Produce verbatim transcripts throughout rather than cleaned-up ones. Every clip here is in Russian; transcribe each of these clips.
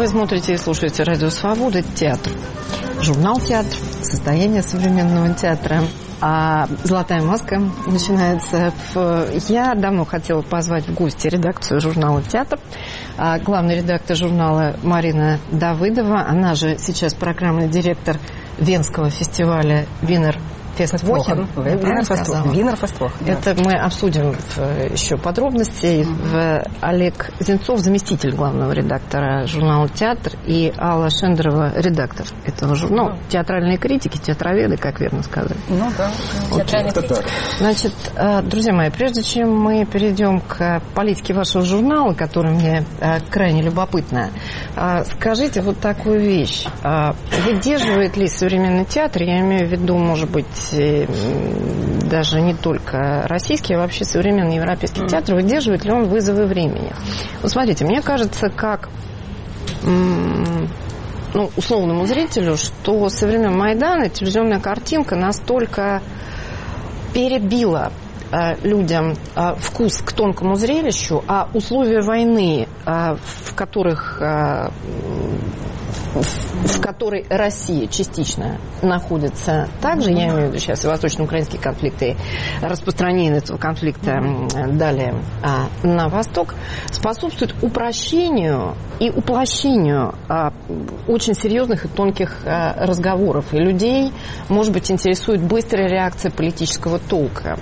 смотрите и слушаете «Радио Свобода», театр, журнал «Театр», состояние современного театра. А «Золотая маска» начинается. В... Я давно хотела позвать в гости редакцию журнала «Театр». А главный редактор журнала Марина Давыдова. Она же сейчас программный директор Венского фестиваля «Винер Фествохен». Винер Фествохен. Это мы обсудим еще подробности. Олег Зенцов, заместитель главного редактора журнала «Театр», и Алла Шендерова, редактор этого журнала. Ну, театральные критики, театроведы, как верно сказать. Ну да, театральные критики. Значит, друзья мои, прежде чем мы перейдем к политике вашего журнала, которая мне крайне любопытна, скажите вот такую вещь. Выдерживает ли современный театр, я имею в виду, может быть, даже не только российский, а вообще современный европейский mm. театр, выдерживает ли он вызовы времени? Вот смотрите, мне кажется, как ну, условному зрителю, что со времен Майдана телевизионная картинка настолько перебила людям вкус к тонкому зрелищу, а условия войны, в которых в которой Россия частично находится также, я имею в виду сейчас и восточно-украинские конфликты, распространение этого конфликта далее а, на восток, способствует упрощению и уплощению а, очень серьезных и тонких а, разговоров. И людей, может быть, интересует быстрая реакция политического толка.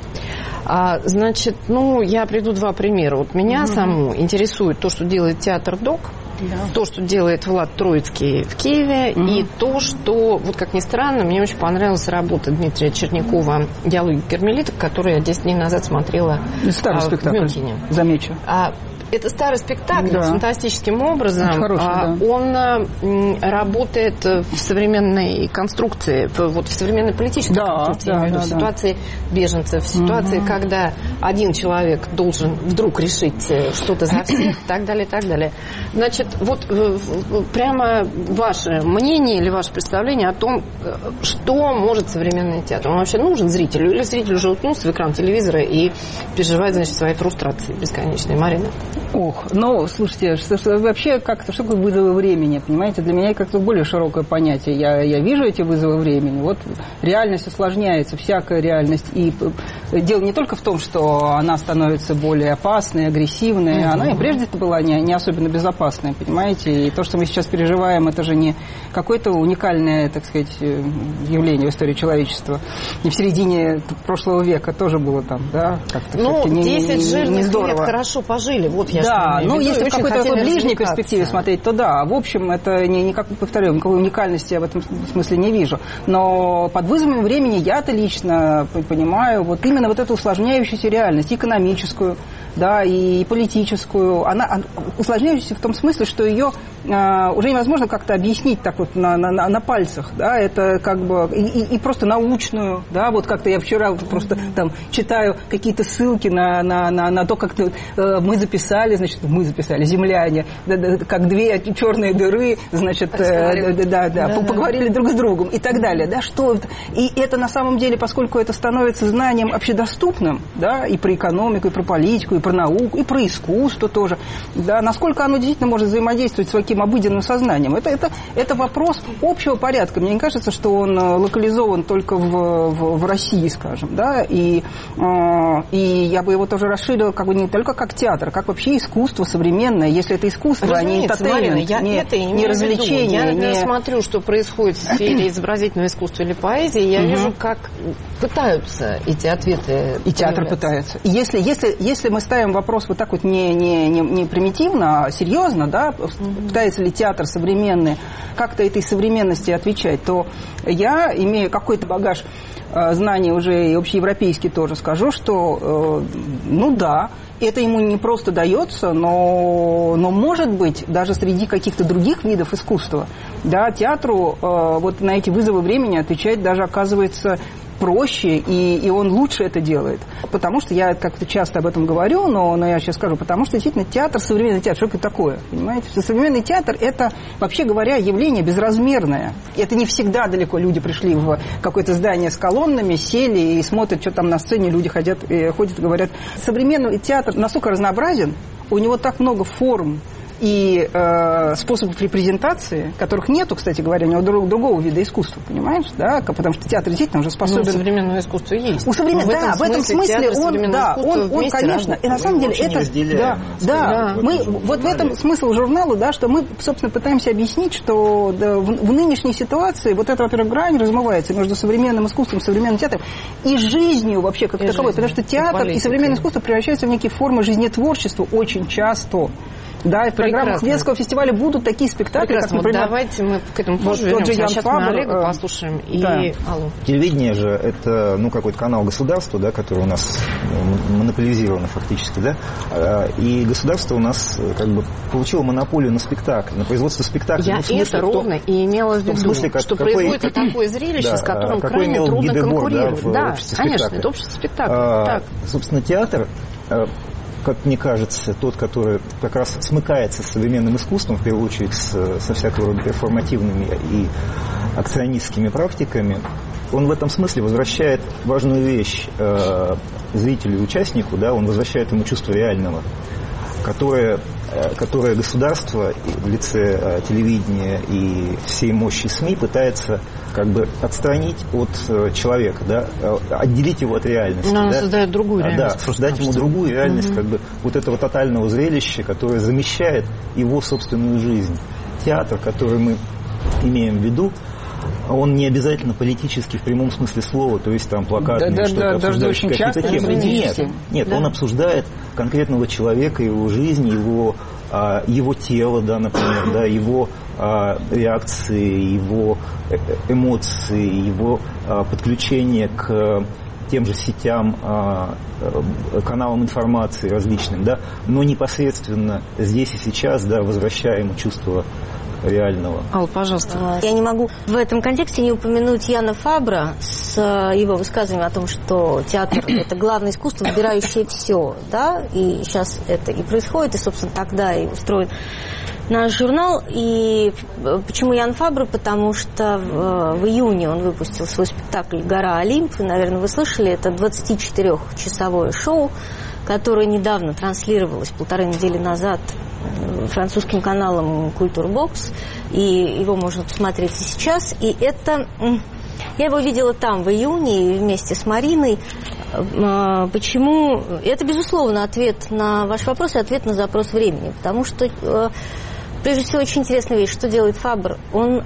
А, значит, ну, я приведу два примера. Вот меня mm-hmm. саму интересует то, что делает театр ДОК, да. то, что делает Влад Троицкий в Киеве, mm-hmm. и то, что, вот как ни странно, мне очень понравилась работа Дмитрия Чернякова «Диалоги кармелиток», которую я десять дней назад смотрела Старый а, в Мюнхене. Замечу. А, это старый спектакль, да. фантастическим образом. Хороший, а, да. Он а, работает в современной конструкции, в, вот в современной политической да, конструкции, да, в да, ситуации да. беженцев, в ситуации, угу. когда один человек должен вдруг решить что-то за всех, и так далее, и так далее. Значит, вот прямо ваше мнение или ваше представление о том, что может современный театр. Он вообще нужен зрителю? Или зритель уже уткнулся в экран телевизора и переживает, значит, свои фрустрации бесконечные? Марина? Ох, ну, слушайте, что, что, вообще как-то, что такое вызовы времени, понимаете? Для меня как-то более широкое понятие. Я, я вижу эти вызовы времени. Вот реальность усложняется, всякая реальность. И дело не только в том, что она становится более опасной, агрессивной. Mm-hmm. Она и прежде-то была не, не особенно безопасной, понимаете? И то, что мы сейчас переживаем, это же не какое-то уникальное, так сказать, явление в истории человечества. И в середине прошлого века тоже было там, да? Как-то ну, не, десять не, жирных не здорово. Лет хорошо пожили. Вот я да, ну если в какой-то такой ближней перспективе смотреть, то да. В общем, это не, никак, повторяю, никакой уникальности я в этом смысле не вижу. Но под вызовом времени я-то лично понимаю вот именно вот эту усложняющуюся реальность, экономическую, да, и политическую. Она усложняющаяся в том смысле, что ее а, уже невозможно как-то объяснить так вот на, на, на пальцах, да, это как бы и, и просто научную, да, вот как-то я вчера просто там читаю какие-то ссылки на, на, на, на то, как э, мы записали, значит, мы записали, земляне, да, да, как две черные дыры, значит, э, да, да, да, да, поговорили да. друг с другом и так далее, да, что это, и это на самом деле, поскольку это становится знанием общедоступным, да, и про экономику, и про политику, и про науку, и про искусство тоже, да, насколько оно действительно может взаимодействовать с таким обыденным сознанием. Это, это, это вопрос общего порядка. Мне не кажется, что он локализован только в, в, в России, скажем, да, и, э, и я бы его тоже расширила как бы не только как театр, а как вообще искусство современное, если это искусство, разумеется, а не энтертеймент, я не, это не развлечение. Я, например, не... смотрю, что происходит в сфере изобразительного искусства или поэзии, я угу. вижу, как пытаются эти ответы и театр пытается. И если, если, если мы ставим вопрос вот так вот не, не, не, не примитивно, а серьезно, да, mm-hmm. пытается ли театр современный как-то этой современности отвечать, то я, имею какой-то багаж э, знаний уже и общеевропейский тоже, скажу, что, э, ну да, это ему не просто дается, но, но может быть, даже среди каких-то других видов искусства, да, театру э, вот на эти вызовы времени отвечать даже оказывается проще, и, и он лучше это делает. Потому что я как-то часто об этом говорю, но, но я сейчас скажу, потому что действительно театр, современный театр, что это такое? Понимаете? Современный театр – это, вообще говоря, явление безразмерное. Это не всегда далеко люди пришли в какое-то здание с колоннами, сели и смотрят, что там на сцене люди ходят, ходят и говорят. Современный театр настолько разнообразен, у него так много форм, и э, способов репрезентации, которых нету, кстати говоря, ни у друг, другого вида искусства, понимаешь, да, потому что театр действительно уже способен... Но современное искусство есть. У современ... Да, в этом смысле он, да, он, он конечно, и на самом деле это... Да, да, да, мы, вот в этом смысл журнала, да, что мы, собственно, пытаемся объяснить, что да, в, в нынешней ситуации вот эта, во-первых, грань размывается между современным искусством, современным театром и жизнью вообще как и таковой, жизнь, потому что театр и, и современное искусство превращаются в некие формы жизнетворчества очень часто. Да, и в программах Венского фестиваля будут такие спектакли, прекрасно. Как, например... Вот давайте мы к этому позже вот, вернемся. А сейчас Фабр, мы Олега послушаем. И... Да. Алло. Телевидение же это, ну, какой-то канал государства, да, который у нас монополизировано фактически, да, и государство у нас как бы получило монополию на спектакль, на производство спектакля. Я ну, смысле, это ровно и имела в виду, смысле, как, что какой... производится такое зрелище, да, с которым крайне трудно конкурировать. Да, да конечно, это общество спектакля. А, так. Собственно, театр... как мне кажется, тот, который как раз смыкается с современным искусством, в первую очередь с, со всякого рода перформативными и акционистскими практиками, он в этом смысле возвращает важную вещь э, зрителю и участнику, да, он возвращает ему чувство реального, которое, э, которое государство в лице э, телевидения и всей мощи СМИ пытается как бы отстранить от э, человека, да, отделить его от реальности. Но она да, создает другую реальность. Да, создать ему другую реальность, угу. как бы вот этого тотального зрелища, которое замещает его собственную жизнь. Театр, который мы имеем в виду, он не обязательно политический в прямом смысле слова, то есть там плакаты, да, что-то да, обсуждаешь какие-то темы. Нет, нет да. он обсуждает конкретного человека, его жизнь, его, а, его тело, да, например, да, его а, реакции, его эмоции, его а, подключение к тем же сетям, а, каналам информации различным, да, но непосредственно здесь и сейчас, да, возвращая ему чувство реального. Алла, пожалуйста. Я не могу в этом контексте не упомянуть Яна Фабра с его высказыванием о том, что театр – это главное искусство, выбирающее все, да, и сейчас это и происходит, и, собственно, тогда и устроен наш журнал. И почему Ян Фабра? Потому что в, в июне он выпустил свой спектакль «Гора Олимп», наверное, вы слышали, это двадцатичетырёхчасовое шоу, которое недавно транслировалось, полторы недели назад, французским каналом «Культурбокс», и его можно посмотреть и сейчас. И это... Я его видела там в июне вместе с Мариной. Почему? Это, безусловно, ответ на ваш вопрос и ответ на запрос времени. Потому что, прежде всего, очень интересная вещь. Что делает Фабр? Он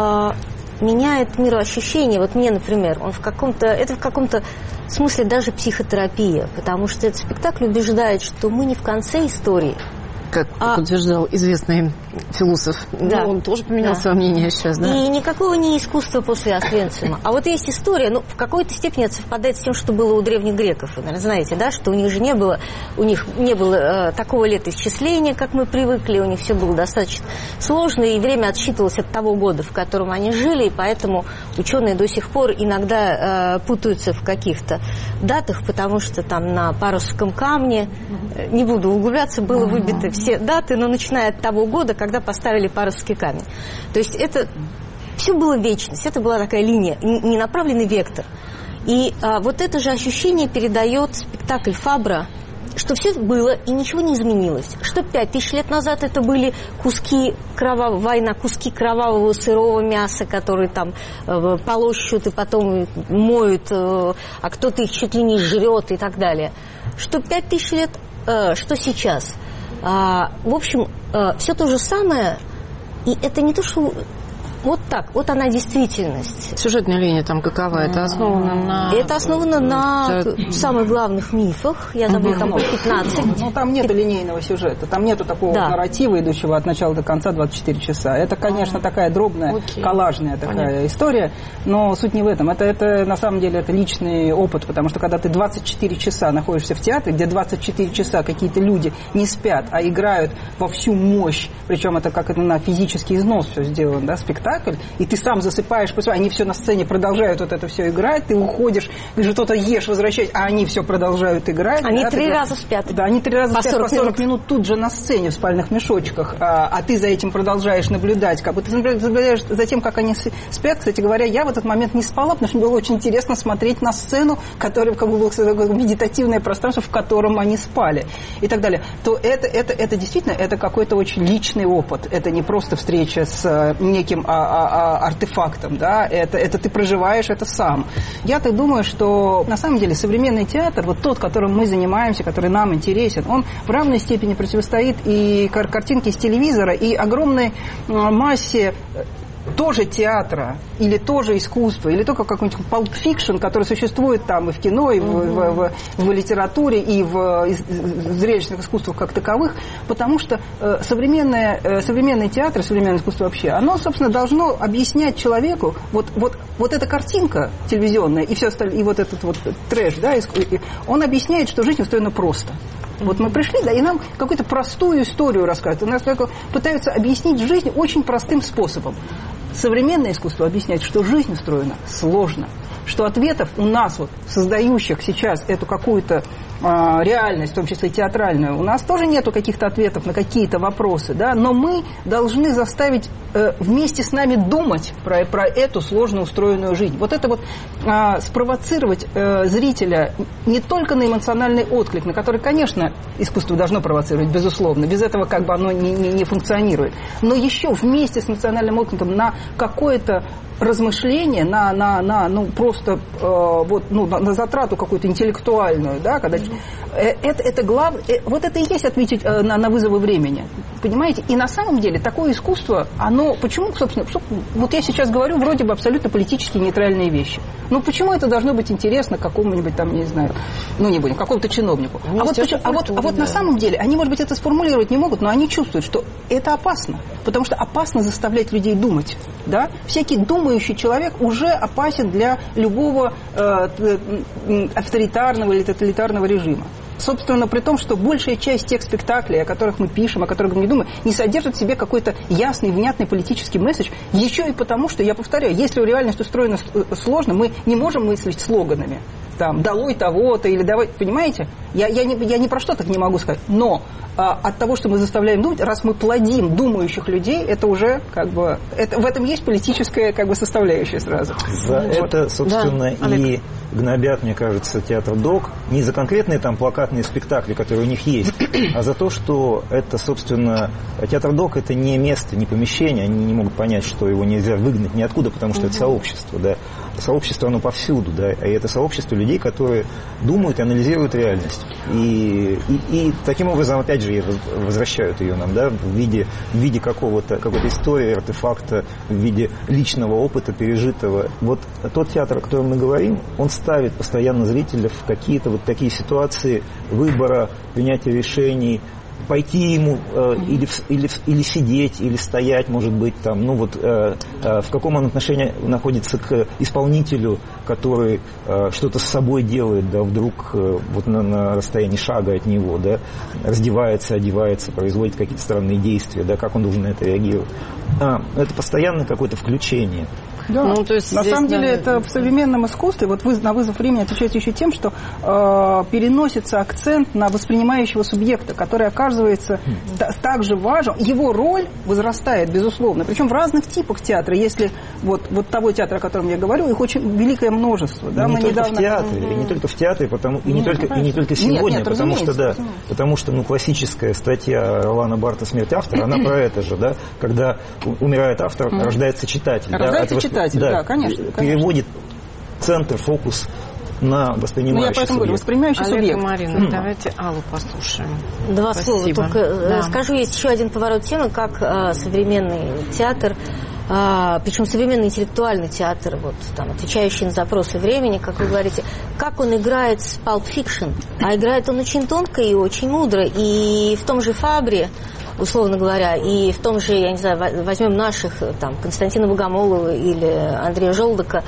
меняет мироощущение. Вот мне, например, он в каком-то... Это в каком-то смысле даже психотерапия. Потому что этот спектакль убеждает, что мы не в конце истории, как а... утверждал известный философ. Да. Ну, он тоже поменял да. свое мнение сейчас, да? И никакого не искусства после Освенцима. А вот есть история, ну, в какой-то степени это совпадает с тем, что было у древних греков. Вы, наверное, знаете, да, что у них же не было, у них не было э, такого летоисчисления, как мы привыкли, у них все было достаточно сложно, и время отсчитывалось от того года, в котором они жили, и поэтому ученые до сих пор иногда э, путаются в каких-то датах, потому что там на Парусском камне, э, не буду углубляться, было выбито все даты, но начиная от того года, когда поставили Парусский камень. То есть это все было вечность, это была такая линия, ненаправленный вектор. И а, вот это же ощущение передает спектакль Фабра, что все было и ничего не изменилось. Что пять тысяч лет назад это были куски кровавого, война, куски кровавого сырого мяса, которые там э, полощут и потом моют, э, а кто-то их чуть ли не жрет и так далее. Что пять тысяч лет, э, что сейчас. А, в общем, а, все то же самое, и это не то, что вот так, вот она действительность. Сюжетная линия там какова? Это основано на... Это основано на это... самых главных мифах. Я забыла, угу. там было пятнадцать. Ну, там нету линейного сюжета, там нету такого да. нарратива, идущего от начала до конца двадцать четыре часа. Это, конечно, такая дробная, Окей. коллажная такая Понятно. история, но суть не в этом. Это, это, на самом деле, это личный опыт, потому что, когда ты двадцать четыре часа находишься в театре, где двадцать четыре часа какие-то люди не спят, а играют во всю мощь, причем это как это на физический износ все сделано, да, спектакль, спектакль, и ты сам засыпаешь, они все на сцене продолжают вот это все играть, ты уходишь, ты что-то ешь, возвращаешь, а они все продолжают играть. Они да, три ты, раза спят. Да, они три раза по спят по сорок минут тут же на сцене в спальных мешочках, а, а ты за этим продолжаешь наблюдать, как бы ты наблюдаешь за тем, как они спят. Кстати говоря, я в этот момент не спала, потому что мне было очень интересно смотреть на сцену, которая как бы было медитативное пространство, в котором они спали и так далее. То это, это, это действительно это какой-то очень личный опыт. Это не просто встреча с неким а, а, а, артефактом, да, это, это ты проживаешь это сам. Я так думаю, что на самом деле современный театр, вот тот, которым мы занимаемся, который нам интересен, он в равной степени противостоит и кар- картинке с телевизора, и огромной массе тоже театра, или тоже искусства, или только какой-нибудь Pulp Fiction, который существует там и в кино, и в, mm-hmm. в, в, в литературе, и в, в зрелищных искусствах как таковых, потому что э, современное, э, современный театр, современное искусство вообще, оно, собственно, должно объяснять человеку, вот, вот, вот эта картинка телевизионная и все остальное, и вот этот вот трэш, да, он объясняет, что жизнь устроена просто. Вот мы пришли, да, и нам какую-то простую историю рассказывают. У нас пытаются объяснить жизнь очень простым способом. Современное искусство объясняет, что жизнь устроена сложно, что ответов у нас, вот, создающих сейчас эту какую-то а, реальность, в том числе театральную, у нас тоже нету каких-то ответов на какие-то вопросы, да, но мы должны заставить э, вместе с нами думать про, про эту сложно устроенную жизнь. Вот это вот а, спровоцировать э, зрителя не только на эмоциональный отклик, на который, конечно, искусство должно провоцировать, безусловно, без этого как бы оно не, не, не функционирует, но еще вместе с эмоциональным откликом на какое-то размышление, на, на, на ну, просто э, вот, ну, на, на затрату какую-то интеллектуальную, да, когда mm-hmm. э, это, это главное, э, вот это и есть ответить э, на, на вызовы времени, понимаете? И на самом деле такое искусство, оно, почему, собственно, вот я сейчас говорю вроде бы абсолютно политически нейтральные вещи, ну почему это должно быть интересно какому-нибудь там, не знаю, ну не будем, какому-то чиновнику, а вот, почему, а вот, а вот да. на самом деле, они, может быть, это сформулировать не могут, но они чувствуют, что это опасно, потому что опасно заставлять людей думать, да, всякий думающий человек уже опасен для любого э, авторитарного или тоталитарного режима. Собственно, при том, что большая часть тех спектаклей, о которых мы пишем, о которых мы не думаем, не содержит в себе какой-то ясный, внятный политический месседж, еще и потому, что, я повторяю, если реальность устроена сложно, мы не можем мыслить слоганами. Там, долой того-то или давай, понимаете? Я, я, не, я ни про что так не могу сказать. Но а, от того, что мы заставляем думать, раз мы плодим думающих людей, это уже как бы, это, в этом есть политическая как бы составляющая сразу. За вот. Это, собственно, да, и гнобят, мне кажется, театр ДОК не за конкретные там плакатные спектакли, которые у них есть, а за то, что это, собственно, театр ДОК это не место, не помещение, они не могут понять, что его нельзя выгнать ниоткуда, потому что угу. это сообщество, да. Сообщество, оно повсюду, да, и это сообщество людей, которые думают и анализируют реальность. И, и, и таким образом, опять же, возвращают ее нам, да, в виде, в виде какого-то, какой-то истории, артефакта, в виде личного опыта, пережитого. Вот тот театр, о котором мы говорим, он ставит постоянно зрителя в какие-то вот такие ситуации выбора, принятия решений, пойти ему э, или, или, или сидеть, или стоять, может быть, там, ну вот э, э, в каком он отношении находится к исполнителю, который э, что-то с собой делает, да, вдруг э, вот на, на расстоянии шага от него, да, раздевается, одевается, производит какие-то странные действия, да, как он должен на это реагировать. А, это постоянное какое-то включение. Да. Ну, то есть на здесь, самом деле, да, это в современном искусстве, вот вы, на вызов времени отвечаете еще тем, что э, переносится акцент на воспринимающего субъекта, который оказывается mm. та, также важен. Его роль возрастает, безусловно. Причем в разных типах театра. Если вот, вот того театра, о котором я говорю, их очень великое множество. Да? Не Мы только недавно... в театре, mm-hmm. и не только в театре, потому, и, не нет, только, и не только сегодня, нет, нет, потому что, да, потому что ну, классическая статья Ролана Барта «Смерть автора», она про это же, да, когда умирает автор, mm. рождается читатель. Рождается да, читатель, да, да, конечно, конечно. Переводит центр, фокус на воспринимающий ну, я поэтому говорю, воспринимающий Олег субъект. и Марина, mm. давайте Аллу послушаем. Два Спасибо. слова. Только да. скажу, есть еще один поворот темы, как а, современный театр, а, причем современный интеллектуальный театр, вот, там, отвечающий на запросы времени, как вы говорите, как он играет с Pulp Fiction. А играет он очень тонко и очень мудро. И в том же Фабре, условно говоря, и в том же, я не знаю, возьмем наших, там, Константина Богомолова или Андрея Желудока,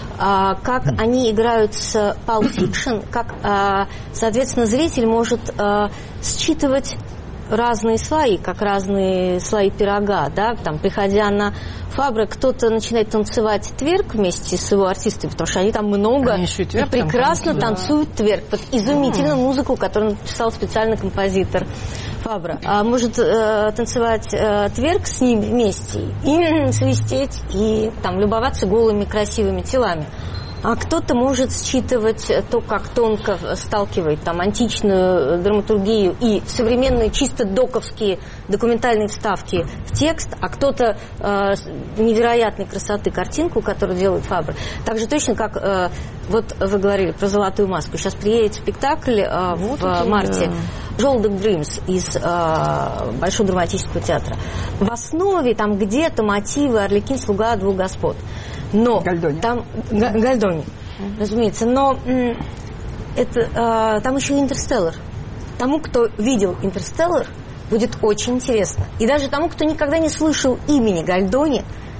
а, как mm. они играют с Pulp Fiction, как, а, соответственно, зритель может а, считывать разные слои, как разные слои пирога, да, там, приходя на Фабре, кто-то начинает танцевать тверк вместе с его артистами, потому что они там много они и прекрасно там, танцуют да. тверк под изумительную mm. музыку, которую написал специально композитор Фабра. А может э, танцевать э, тверк с ним вместе и свистеть, и там любоваться голыми красивыми телами. А кто-то может считывать то, как тонко сталкивает там античную драматургию и современные чисто доковские документальные вставки в текст, а кто-то э, невероятной красоты картинку, которую делает Фабр. Так же точно, как э, вот вы говорили про «Золотую маску». Сейчас приедет спектакль э, вот в это, марте да. «Жолдок Дримс» из э, Большого драматического театра. В основе там где-то мотивы «Арлекин, слуга двух господ». Но Гальдони. Там Гальдони, mm. разумеется, но м, это, а, там еще «Интерстеллар». Тому, кто видел «Интерстеллар», будет очень интересно. И даже тому, кто никогда не слышал имени Гальдони,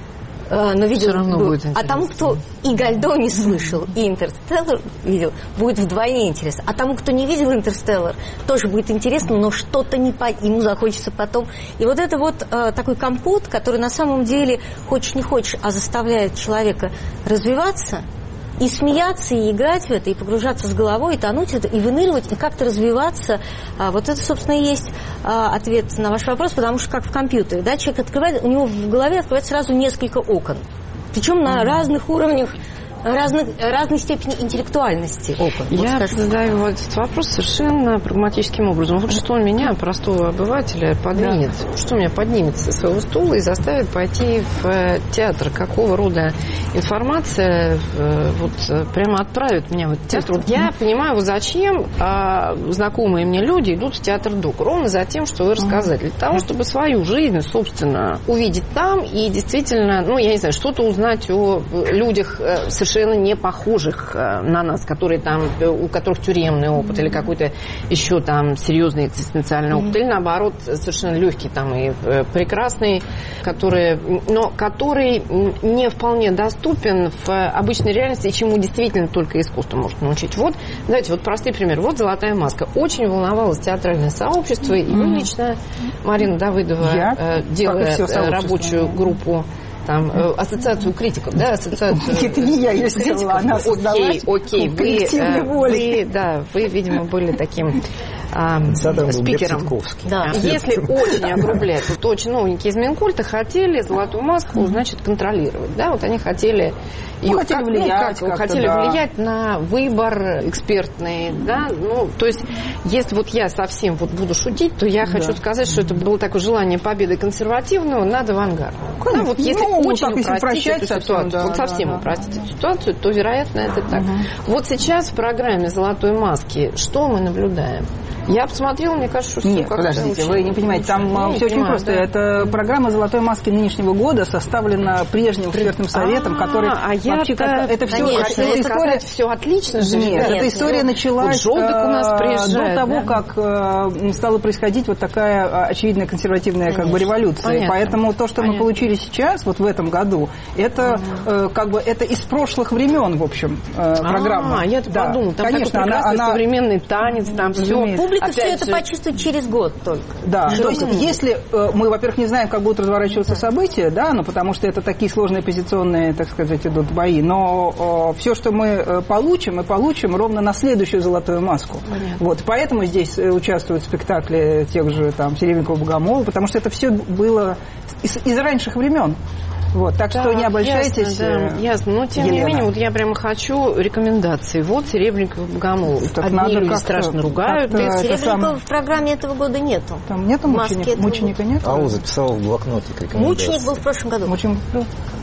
а, но видел, был, а тому, кто и Гальдони слышал, и «Интерстеллар» видел, будет вдвойне интересно. А тому, кто не видел «Интерстеллар», тоже будет интересно, но что-то не по... ему захочется потом. И вот это вот а, такой компот, который на самом деле, хочешь не хочешь, а заставляет человека развиваться, и смеяться, и играть в это, и погружаться с головой, и тонуть в это, и выныривать, и как-то развиваться. А, вот это, собственно, и есть а, ответ на ваш вопрос, потому что как в компьютере, да, человек открывает, у него в голове открывается сразу несколько окон. Причем на разных уровнях, разных, разной степени интеллектуальности опыт. Я вот задаю вот этот вопрос совершенно прагматическим образом. Вот что меня, простого обывателя, подвинет, да. что меня поднимет со своего стула и заставит пойти в театр? Какого рода информация вот прямо отправит меня в этот театр? Вот я понимаю, вот зачем а, знакомые мне люди идут в театр ДОК? Ровно за тем, что вы рассказали. Для того, чтобы свою жизнь, собственно, увидеть там и действительно, ну, я не знаю, что-то узнать о людях совершенно не похожих на нас, которые там, у которых тюремный опыт или какой-то еще там серьезный экзистенциальный опыт, mm-hmm. или наоборот совершенно легкий там и прекрасный, который, но который не вполне доступен в обычной реальности, и чему действительно только искусство может научить. Вот, давайте, вот простой пример. Вот «Золотая маска». Очень волновалось театральное сообщество, mm-hmm. и вы лично, Марина Давыдова, Я? делая рабочую группу, там, ассоциацию критиков, да, ассоциацию... Это не я ее сделала, она создалась. Окей, окей, вы, вы, да, вы, видимо, были таким а, спикером. Да. Если очень огрублять, вот очень новенькие из Минкульта хотели «Золотую маску», значит, контролировать, да, вот они хотели... Ну, ее, хотели как, влиять, ну, как, хотели да. влиять на выбор экспертный, да, ну, то есть, если вот я совсем вот буду шутить, то я да. хочу сказать, что это было такое желание победы консервативного над авангардом. Да, вот если ну, очень упростить эту совсем, ситуацию, да, вот совсем да, упростить да. эту ситуацию, то, вероятно, это так. Угу. Вот сейчас в программе «Золотой маски» что мы наблюдаем? Я посмотрела, мне кажется, что... Нет, подождите, вы не понимаете, там не, все очень понимаю, просто. Да. Это программа «Золотой маски» нынешнего года составлена прежним экспертным советом, а, который... А вообще, это, это все, конечно, это история... все отлично же. Нет, нет, эта история нет. началась вот у нас приезжает, до того, да? как стала происходить вот такая очевидная консервативная как бы революция. Понятно. Поэтому то, что Понятно. мы получили сейчас, вот в этом году, это ага. как бы это из прошлых времен, в общем, программа. А, я-то да. подумала, там конечно, такой она, она... современный танец, там все. Публика все это почувствует через год только. Да, то есть если мы, во-первых, не знаем, как будут разворачиваться события, да, ну потому что это такие сложные позиционные, так сказать, идут бои, но все, что мы получим, мы получим ровно на следующую «Золотую маску». Понятно. Вот, поэтому здесь участвуют в спектакле тех же там Серебренникова, Богомолова, потому что это все было из, из раньших времен. Вот, так да, что не обольщайтесь. Ясно, да, ясно. Но тем Елена. не менее, вот я прямо хочу рекомендации. Вот Серебренников, Богомолов. Так одни люди страшно ругают. Серебренникова сам... в программе этого года нету. Там нету мученика? Мученика нет? Ау записал в блокнотик рекомендации. Мученик был в прошлом году. Мученик был?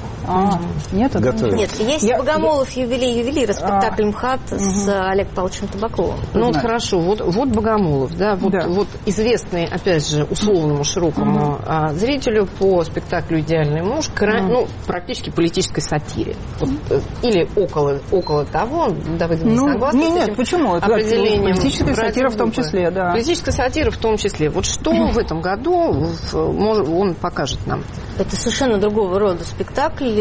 А, нет, Готовим. Нет, есть я, Богомолов я... юбилей ювелира, спектакль МХАТ а, с угу. Олегом Павловичем Табаковым. Ну вот хорошо, вот, вот Богомолов, да, вот, да. вот известный, опять же, условному широкому угу. а, зрителю по спектаклю «Идеальный муж», кра... угу. ну, практически политической сатире. Вот, или около, около того, Давыдов не ну, согласна не, с нет, этим почему? определением. Политическая сатира в том числе, да. Политическая сатира в том числе. Вот что в этом году он покажет нам? Это совершенно другого рода спектакль,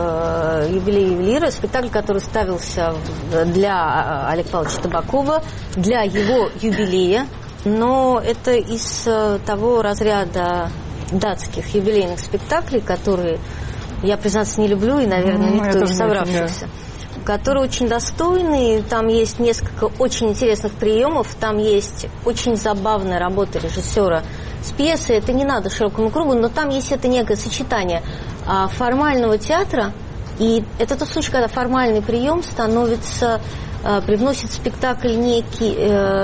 юбилей ювелира, спектакль, который ставился для Олега Павловича Табакова, для его юбилея. но это из того разряда датских юбилейных спектаклей, которые я, признаться, не люблю, и, наверное, ну, никто из собравшихся, которые очень достойны. Там есть несколько очень интересных приемов, там есть очень забавная работа режиссера с пьесой. Это не надо широкому кругу, но там есть это некое сочетание формального театра, и это тот случай, когда формальный прием становится, привносит в спектакль некий,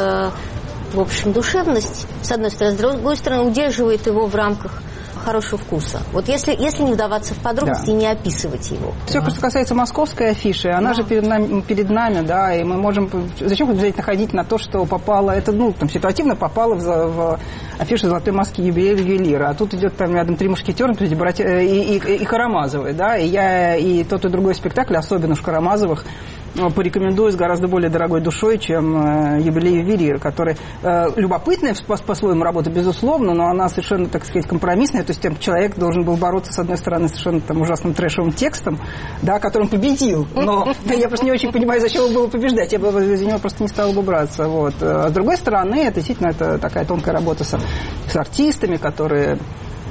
в общем, душевность, с одной стороны, с другой стороны, удерживает его в рамках хорошего вкуса. Вот если, если не вдаваться в подробности, да, и не описывать его. Все, что касается московской афиши, она, да, же перед нами, перед нами, да, и мы можем... Зачем обязательно ходить на то, что попало... Это, ну, там, ситуативно попало в, в афишу «Золотой маски» юбилея ювелира. А тут идет там рядом «Три мушкетера» и, и, и, и Карамазовы, да, и я и тот, и другой спектакль, особенно уж Карамазовых, порекомендую с гораздо более дорогой душой, чем э, «Юбилей ювелира», который э, любопытная по- по-своему работа, безусловно, но она совершенно, так сказать, компромиссная. То есть там человек должен был бороться, с одной стороны, совершенно там ужасным трэшевым текстом, да, которым победил. Но да, я просто не очень понимаю, зачем его было побеждать. Я бы за него просто не стала бы браться. Вот. А с другой стороны, это действительно это такая тонкая работа с, с артистами, которые...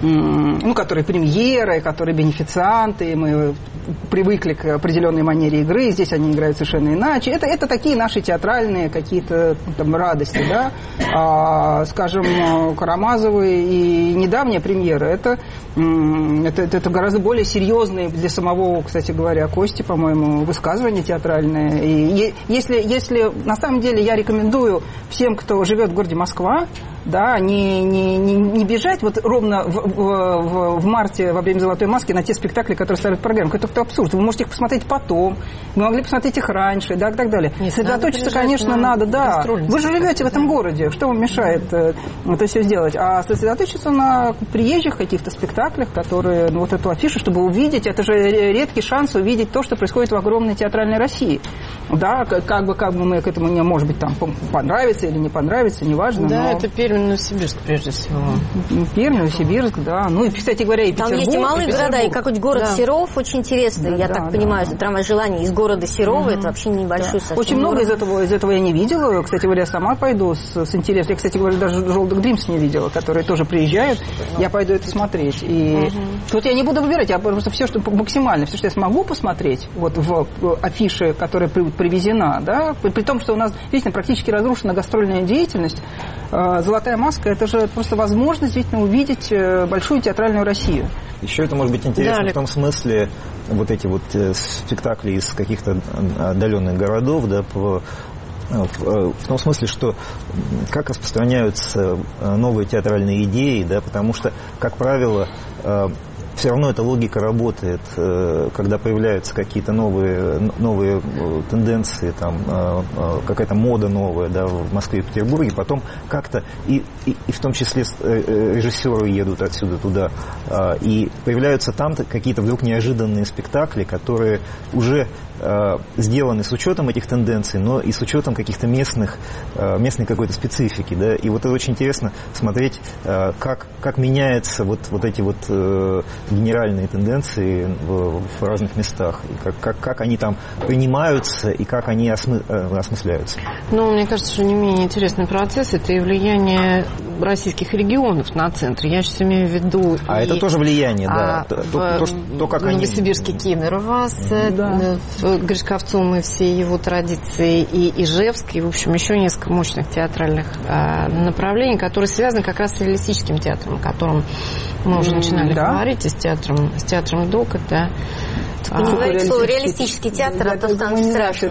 ну, которые премьеры, которые бенефицианты, мы привыкли к определенной манере игры, здесь они играют совершенно иначе. Это, это такие наши театральные какие-то там радости, да. А, скажем, Карамазовы и недавняя премьера, это, это, это гораздо более серьезные для самого, кстати говоря, Кости, по-моему, высказывания театральные. И если, если на самом деле я рекомендую всем, кто живет в городе Москва, да, не, не, не, не бежать вот ровно в, в, в марте во время «Золотой маски» на те спектакли, которые ставят в программу. Это, это абсурд. Вы можете их посмотреть потом, вы могли посмотреть их раньше, да, и так далее. Сосредоточиться, конечно, на надо, да. Вы же живете в этом городе, что вам мешает э, это все сделать? А сосредоточиться на приезжих каких-то спектаклях, которые, ну, вот эту афишу, чтобы увидеть, это же редкий шанс увидеть то, что происходит в огромной театральной России. Да, как бы, как бы мы к этому, не, может быть, там понравится или не понравится, неважно. Да, но... это Пермь, Новосибирск, прежде всего. Пермь, Новосибирск, да. Ну, и, кстати говоря, и Петербург. Там есть и малые и города, и какой-то город, да, Серов, очень интересный. Да, я да, так да, понимаю, да. что «Трамвай желаний» из города Серова, угу, это вообще небольшой, да, совсем очень много из этого, из этого я не видела. Кстати говоря, я сама пойду с, с интересом. Я, кстати говоря, даже «Желтых Дримс» не видела, которые тоже приезжают. Я пойду это смотреть. И угу. тут я не буду выбирать, я просто все, что максимально, все, что я смогу посмотреть вот в афише, которая привезена, да, при том, что у нас, видите, практически разрушена гастрольная деятельность, «Золотая маска» — это же просто возможность действительно увидеть большую театральную Россию. Еще это может быть интересно, да, в том смысле, вот эти вот спектакли из каких-то отдаленных городов, да, по, в, в том смысле, что как распространяются новые театральные идеи, да, потому что, как правило, все равно эта логика работает, когда появляются какие-то новые, новые тенденции, там, какая-то мода новая, да, в Москве и Петербурге, потом как-то, и, и, и в том числе режиссеры едут отсюда туда, и появляются там какие-то вдруг неожиданные спектакли, которые уже сделаны с учетом этих тенденций, но и с учетом каких-то местных, местной какой-то специфики, да, и вот это очень интересно смотреть, как, как меняются вот, вот эти вот генеральные тенденции в, в разных местах, и как, как, как они там принимаются и как они осмы, осмысляются. Ну, мне кажется, что не менее интересный процесс — это и влияние российских регионов на центр. Я сейчас имею в виду... А и, это тоже влияние, а, да. В, то, то, что, то, как в Новосибирске они... Кемерово, да, в Гришковцом и все его традиции, и Ижевск, и, в общем, еще несколько мощных театральных а, направлений, которые связаны как раз с реалистическим театром, о котором мы уже начинали да. говорить, и с театром, с театром Дока, да. Вы не говорите слово «реалистический театр», а то станет страшно.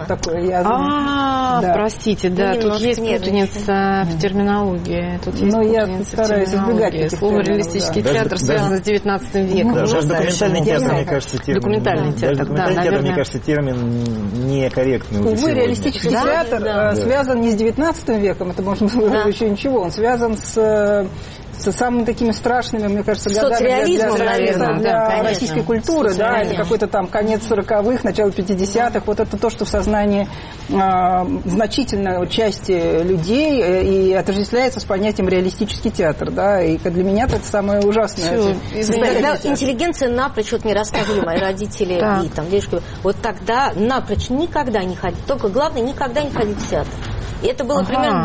А, простите, да, тут есть путаница в терминологии. Тут есть путаница в терминологии. Слово «реалистический театр» связано с девятнадцатым веком. Даже документальный театр, мне кажется, термин... Документальный театр, да, наверное. Мне кажется, термин некорректный уже сегодня. Увы, реалистический театр связан не с девятнадцатым веком, это можно было еще ничего, он связан с... с самыми такими страшными, мне кажется, годами для, для, наверное, для да, российской культуры, да, это какой-то там конец сороковых, начало пятидесятых, вот это то, что в сознании э, значительной части людей э, и отождествляется с понятием реалистический театр, да, и для меня это самое ужасное. Когда интеллигенция напрочь, вот мне рассказывали мои родители да. и там дедушка, вот тогда напрочь никогда не ходить, только главное никогда не ходить в театр. И это было ага. примерно до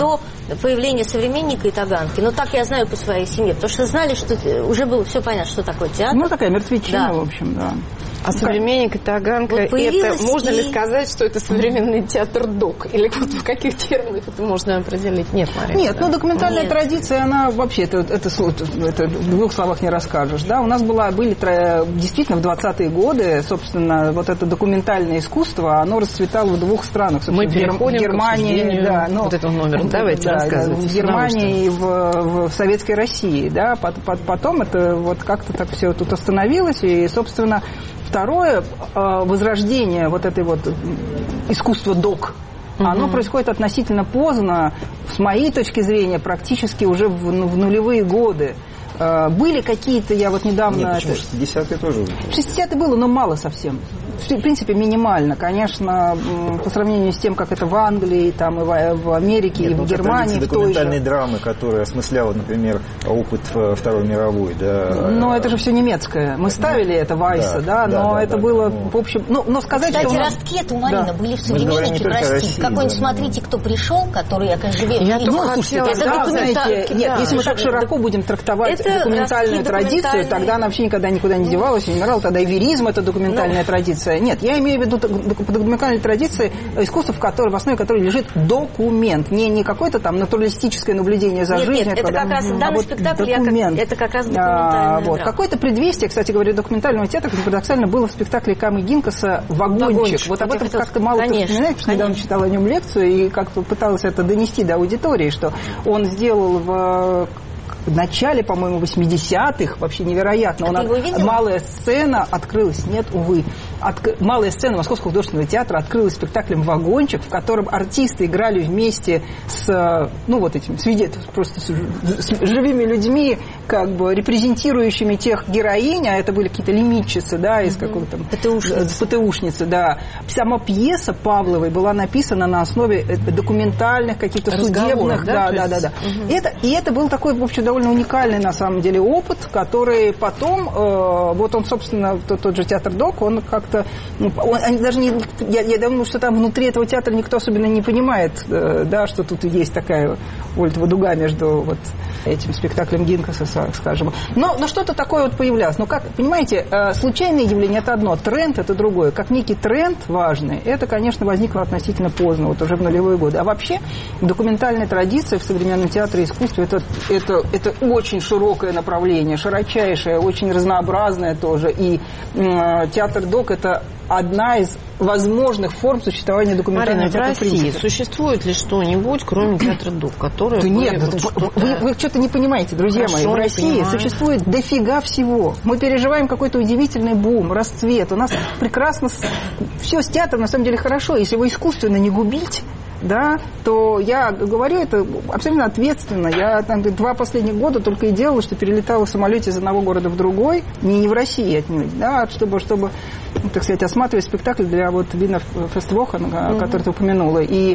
появление «Современника» и «Таганки». Но так я знаю по своей семье, потому что знали, что уже было все понятно, что такое театр. Ну, такая мертвечина, да. в общем, да. А «Современник» и «Таганка» вот это можно и... ли сказать, что это современный театр ДОК? Или вот в каких терминах это можно определить? Нет, Мария. Нет, да. ну документальная Нет. традиция, она вообще, это, это, это, это в двух словах не расскажешь. Да? У нас была, были действительно в двадцатые годы, собственно, вот это документальное искусство, оно расцветало в двух странах. Мы переходим в Германии, да, но, вот этого номера. Давайте да, рассказывайте. В Германии и в, в Советской России. Да? Потом это вот как-то так все тут остановилось, и, собственно, второе, возрождение вот этой вот искусства ДОК, угу. оно происходит относительно поздно, с моей точки зрения, практически уже в, в нулевые годы. Были какие-то, я вот недавно... Нет, почему? шестидесятые тоже? шестидесятые было, но мало совсем. В принципе, минимально. Конечно, по сравнению с тем, как это в Англии, там, и в Америке, Нет, и в Германии. Это документальные же... драмы, которые осмысляла, например, опыт Второй мировой. Да. Но это же все немецкое. Мы ставили это Вайса, да, да, да но да, это да, было, да, в общем... Ну, но сказать, Кстати, что... ростки это у Марины да. были в «Современнике», простите. Какой-нибудь да. «Смотрите, кто пришел», который я, конечно, живет. Я ну, слушайте, это да, знаете, да, нет, если мы так широко будем трактовать это документальную традицию, тогда она вообще никогда никуда не девалась, не умирала. Тогда и веризм — это документальная ну. традиция. Нет, я имею в виду по документальной традиции искусство, в, которой, в основе которой лежит документ. Не, не какое-то там натуралистическое наблюдение за нет, жизнью. Нет, это когда, как раз а данный вот спектакль, я как, это как раз а, документальная. вот. Да. Какое-то предвестие, кстати говоря, документального театра, как парадоксально, было в спектакле Камы Гинкаса «Вагончик». Вагончик. Вот об этом как-то мало кто вспоминает, потому что недавно читала о нем лекцию и как-то пыталась это донести до аудитории, что он сделал в... В начале, по-моему, восьмидесятых, вообще невероятно. А У нас малая сцена открылась, нет, увы. От, малая сцена Московского художественного театра открылась спектаклем «Вагончик», в котором артисты играли вместе с, ну, вот этими свидетелями, просто с, с живыми людьми, как бы репрезентирующими тех героинь, а это были какие-то лимитчицы, да, из какого-то там... ПТУшницы. ПТУшницы, да. Сама пьеса Павловой была написана на основе документальных, каких-то судебных... Да, да, да, да. Угу. Это, и это был такой, в общем, довольно уникальный, на самом деле, опыт, который потом, э, вот он, собственно, тот, тот же театр ДОК, он как-то, он, они даже не, я, я думаю, что там внутри этого театра никто особенно не понимает, э, да, что тут есть такая вольтова дуга между вот этим спектаклем Гинкаса, скажем. Но, но что-то такое вот появлялось. Но, как, понимаете, э, случайное явление – это одно, тренд – это другое. Как некий тренд важный, это, конечно, возникло относительно поздно, вот уже в нулевые годы. А вообще, документальная традиция в современном театре и искусстве – это, это, это очень широкое направление, широчайшее, очень разнообразное тоже. И э, театр ДОК – это одна из возможных форм существования документального Марина, театра. в России существует ли что-нибудь, кроме театра ДОК, которое... Да нет, вот вы, вы, вы что-то не понимаете, друзья Хорошо, мои. В России понимаю. Существует дофига всего. Мы переживаем какой-то удивительный бум, расцвет. У нас прекрасно... Все с театром, на самом деле, хорошо. Если его искусственно не губить, да, то я говорю это абсолютно ответственно. Я там два последних года только и делала, что перелетала в самолете из одного города в другой, не, не в России отнюдь, да, чтобы, чтобы, так сказать, осматривать спектакль для вот Винер Фествоха, mm-hmm. который ты упомянула. И,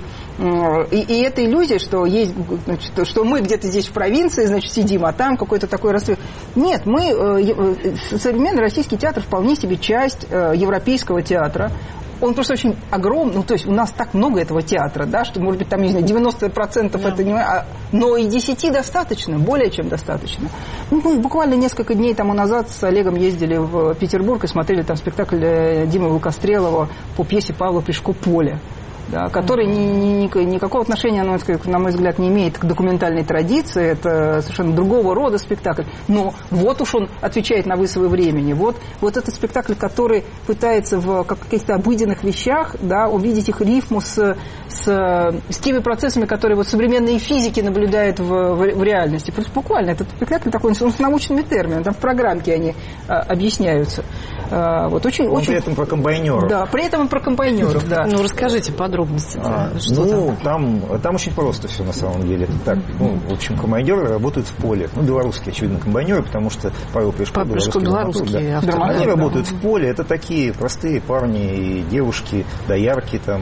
и, и эта иллюзия, что есть, значит, что мы где-то здесь в провинции, значит, сидим, а там какой-то такой расцвет. Нет, мы, современный российский театр вполне себе часть европейского театра. Он просто очень огромный, ну, то есть у нас так много этого театра, да, что, может быть, там, не знаю, девяносто процентов да. это не... А, но и десяти достаточно, более чем достаточно. Ну, мы буквально несколько дней тому назад с Олегом ездили в Петербург и смотрели там спектакль Димы Волкострелова по пьесе Павла Пришко «Поле», да, который ни, ни, никакого отношения, на мой взгляд, не имеет к документальной традиции. Это совершенно другого рода спектакль. Но вот уж он отвечает на вызовы времени. Вот, вот этот спектакль, который пытается в каких-то обыденных вещах, да, увидеть их рифму с, с, с теми процессами, которые вот современные физики наблюдают в, в, в реальности. Просто буквально этот спектакль такой, он с научными терминами, там в программке они а, объясняются. А, вот, очень, он очень... при этом про комбайнеров. Да, при этом он про комбайнеров, да. Ну, расскажите подробнее. А, ну, там? Там, там очень просто все на самом деле. Это так, ну, в общем, комбайнеры работают в поле. Ну, белорусские, очевидно, комбайнеры, потому что Павел Пришко, белорусский, белорусский да. автор. Они работают в поле. Это такие простые парни и девушки, доярки, там,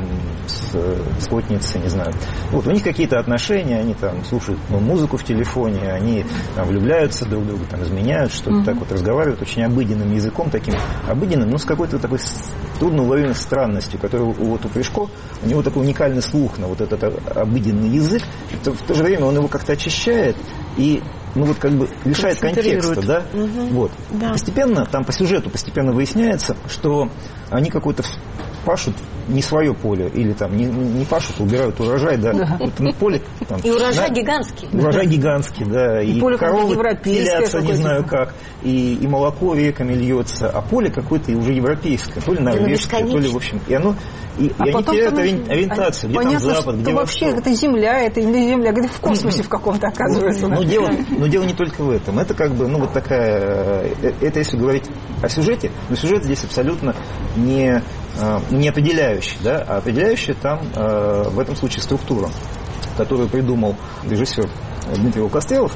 скотницы, не знаю. Вот, у них какие-то отношения, они там слушают ну, музыку в телефоне, они там влюбляются друг в друга, там, изменяют, что-то mm-hmm. так вот разговаривают очень обыденным языком, таким обыденным, но с какой-то такой трудноуловимой странностью, которую вот у Пришко у него такой уникальный слух на вот этот обыденный язык, то в то же время он его как-то очищает и, ну вот как бы лишает контекста, да? Угу. Вот. Да. Постепенно, там по сюжету постепенно выясняется, что они какой-то пашут не свое поле, или там не, не пашут, убирают урожай, да, да. Вот, поле, там, и урожай да, гигантский. Урожай гигантский, да, и, и поле коровы пилятся, не знаю как, и, и молоко реками льется, а поле какое-то уже европейское, то ли норвежское, то ли, в общем, и оно, и, а и они теряют оно, ориентацию, где понятно, там запад, где вообще восток. Это земля, это не земля, где в космосе в каком-то оказывается. Но дело, но дело не только в этом, это как бы, ну вот такая, это если говорить о сюжете, но сюжет здесь абсолютно не, не определяющий, да, а определяющая там в этом случае структура, которую придумал режиссер Дмитрий Волкострелов,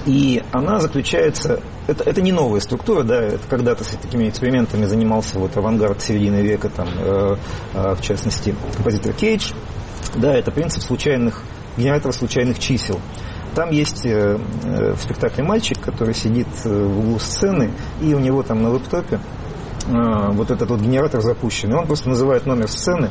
и она заключается, это, это не новая структура, да, это когда-то с такими экспериментами занимался вот авангард середины века, там, э, э, в частности, композитор Кейдж, да, это принцип случайных, генератора случайных чисел. Там есть э, э, в спектакле мальчик, который сидит в углу сцены, и у него там на лэптопе э, вот этот вот генератор запущен, и он просто называет номер сцены,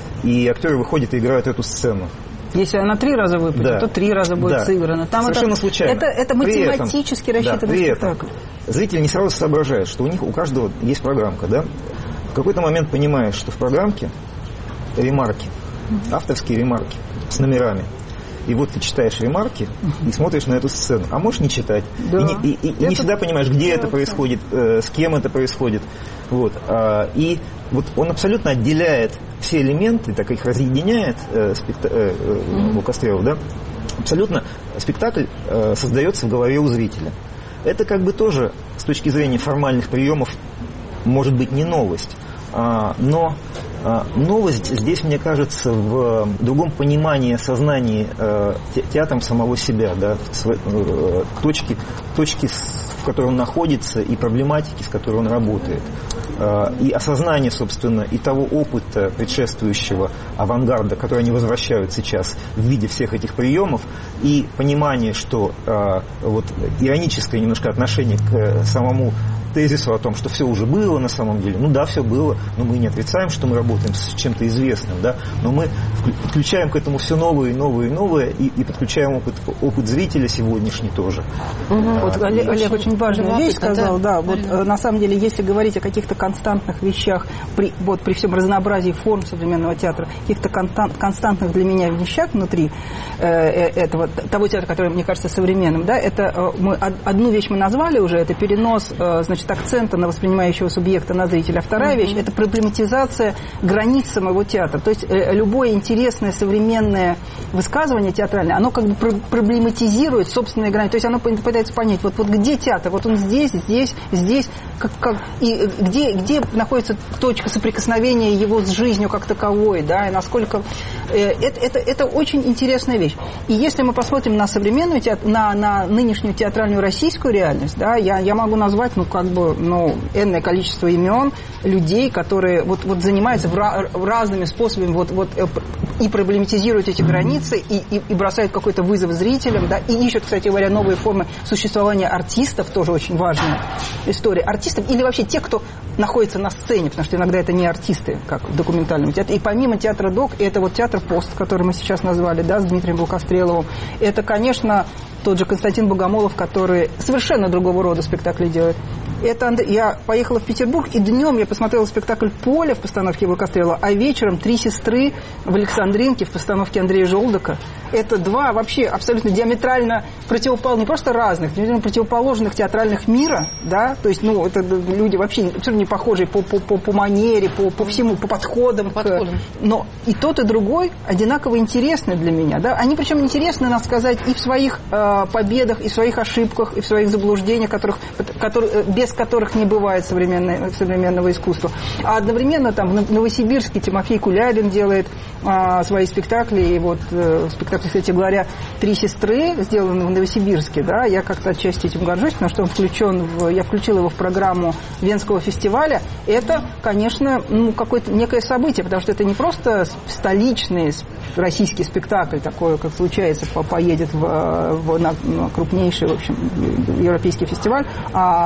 и актеры выходят и играют эту сцену. Если она три раза выпадет, да. то три раза будет да. сыграно. Там совершенно это, случайно. Это, это математически при этом, рассчитанный да, спектакль. Зритель не сразу соображает, что у них у каждого есть программка, да? В какой-то момент понимаешь, что в программке ремарки, авторские ремарки с номерами. И вот ты читаешь ремарки и смотришь на эту сцену. А можешь не читать. Да. И, не, и, и, и не всегда понимаешь, где это происходит, э, с кем это происходит. Вот. А, и вот он абсолютно отделяет все элементы, так их разъединяет э, спекта- э, э, Волкострелов, да? Абсолютно спектакль э, создается в голове у зрителя. Это как бы тоже с точки зрения формальных приемов может быть не новость. А, но а, новость здесь, мне кажется, в другом понимании, осознании э, театром самого себя, да, в, э, точки, точки, в которой он находится, и проблематики, с которой он работает. Э, и осознание, собственно, и того опыта предшествующего авангарда, который они возвращают сейчас в виде всех этих приемов, и понимание, что э, вот, ироническое немножко отношение к самому тезису о том, что все уже было на самом деле. Ну да, все было, но мы не отрицаем, что мы работаем с чем-то известным, да, но мы подключаем к этому все новое, новое, новое, и, и подключаем опыт, опыт зрителя сегодняшний тоже. Угу. А, вот Олег, Олег очень важную вещь сказал, да, вот да. На самом деле, если говорить о каких-то константных вещах, при, вот при всем разнообразии форм современного театра, каких-то константных для меня вещах внутри э, этого, того театра, который, мне кажется, современным, да, это э, мы, одну вещь мы назвали уже, это перенос, э, значит, акцента на воспринимающего субъекта, на зрителя. Вторая mm-hmm. вещь – это проблематизация границ самого театра. То есть э, любое интересное современное высказывание театральное, оно как бы пр- проблематизирует собственные границы. То есть оно пытается понять, вот, вот где театр, вот он здесь, здесь, здесь, как, как, и где, где находится точка соприкосновения его с жизнью как таковой, да, и насколько… Э, это, это, это очень интересная вещь. И если мы посмотрим на современную театр, на, на нынешнюю театральную российскую реальность, да, я, я могу назвать, ну, как бы, ну, энное количество имен людей, которые вот, вот занимаются в ra- разными способами вот, вот, и проблематизируют эти границы, и, и, и бросают какой-то вызов зрителям, да, и ищут, кстати говоря, новые формы существования артистов, тоже очень важная история. Артистов или вообще тех, кто находится на сцене, потому что иногда это не артисты, как в документальном театре. И помимо театра ДОК, это вот театр Пост, который мы сейчас назвали, да, с Дмитрием Волкостреловым, это, конечно, тот же Константин Богомолов, который совершенно другого рода спектакли делает. Это я поехала в Петербург, и днем я посмотрела спектакль «Поле» в постановке Волкострелова, а вечером «Три сестры» в Александринке в постановке Андрея Желдока. Это два вообще абсолютно диаметрально противоположных, не просто разных, но противоположных театральных мира, да, то есть, ну, это люди вообще абсолютно не похожие по, по, по, по манере, по, по всему, по подходам. По подходам. К, но и тот, и другой одинаково интересны для меня, да. Они причем интересны, надо сказать, и в своих э, победах, и в своих ошибках, и в своих заблуждениях, которых, которые, без которых не бывает современного искусства. А одновременно там в Новосибирске Тимофей Кулябин делает а, свои спектакли. И вот э, спектакль, кстати говоря, «Три сестры», сделанный в Новосибирске, да, я как-то отчасти этим горжусь, потому что он включен в, я включила его в программу Венского фестиваля. Это, конечно, ну, какое-то некое событие, потому что это не просто столичный российский спектакль, такой, как случается, поедет в, в, на, на крупнейший, в общем, европейский фестиваль, а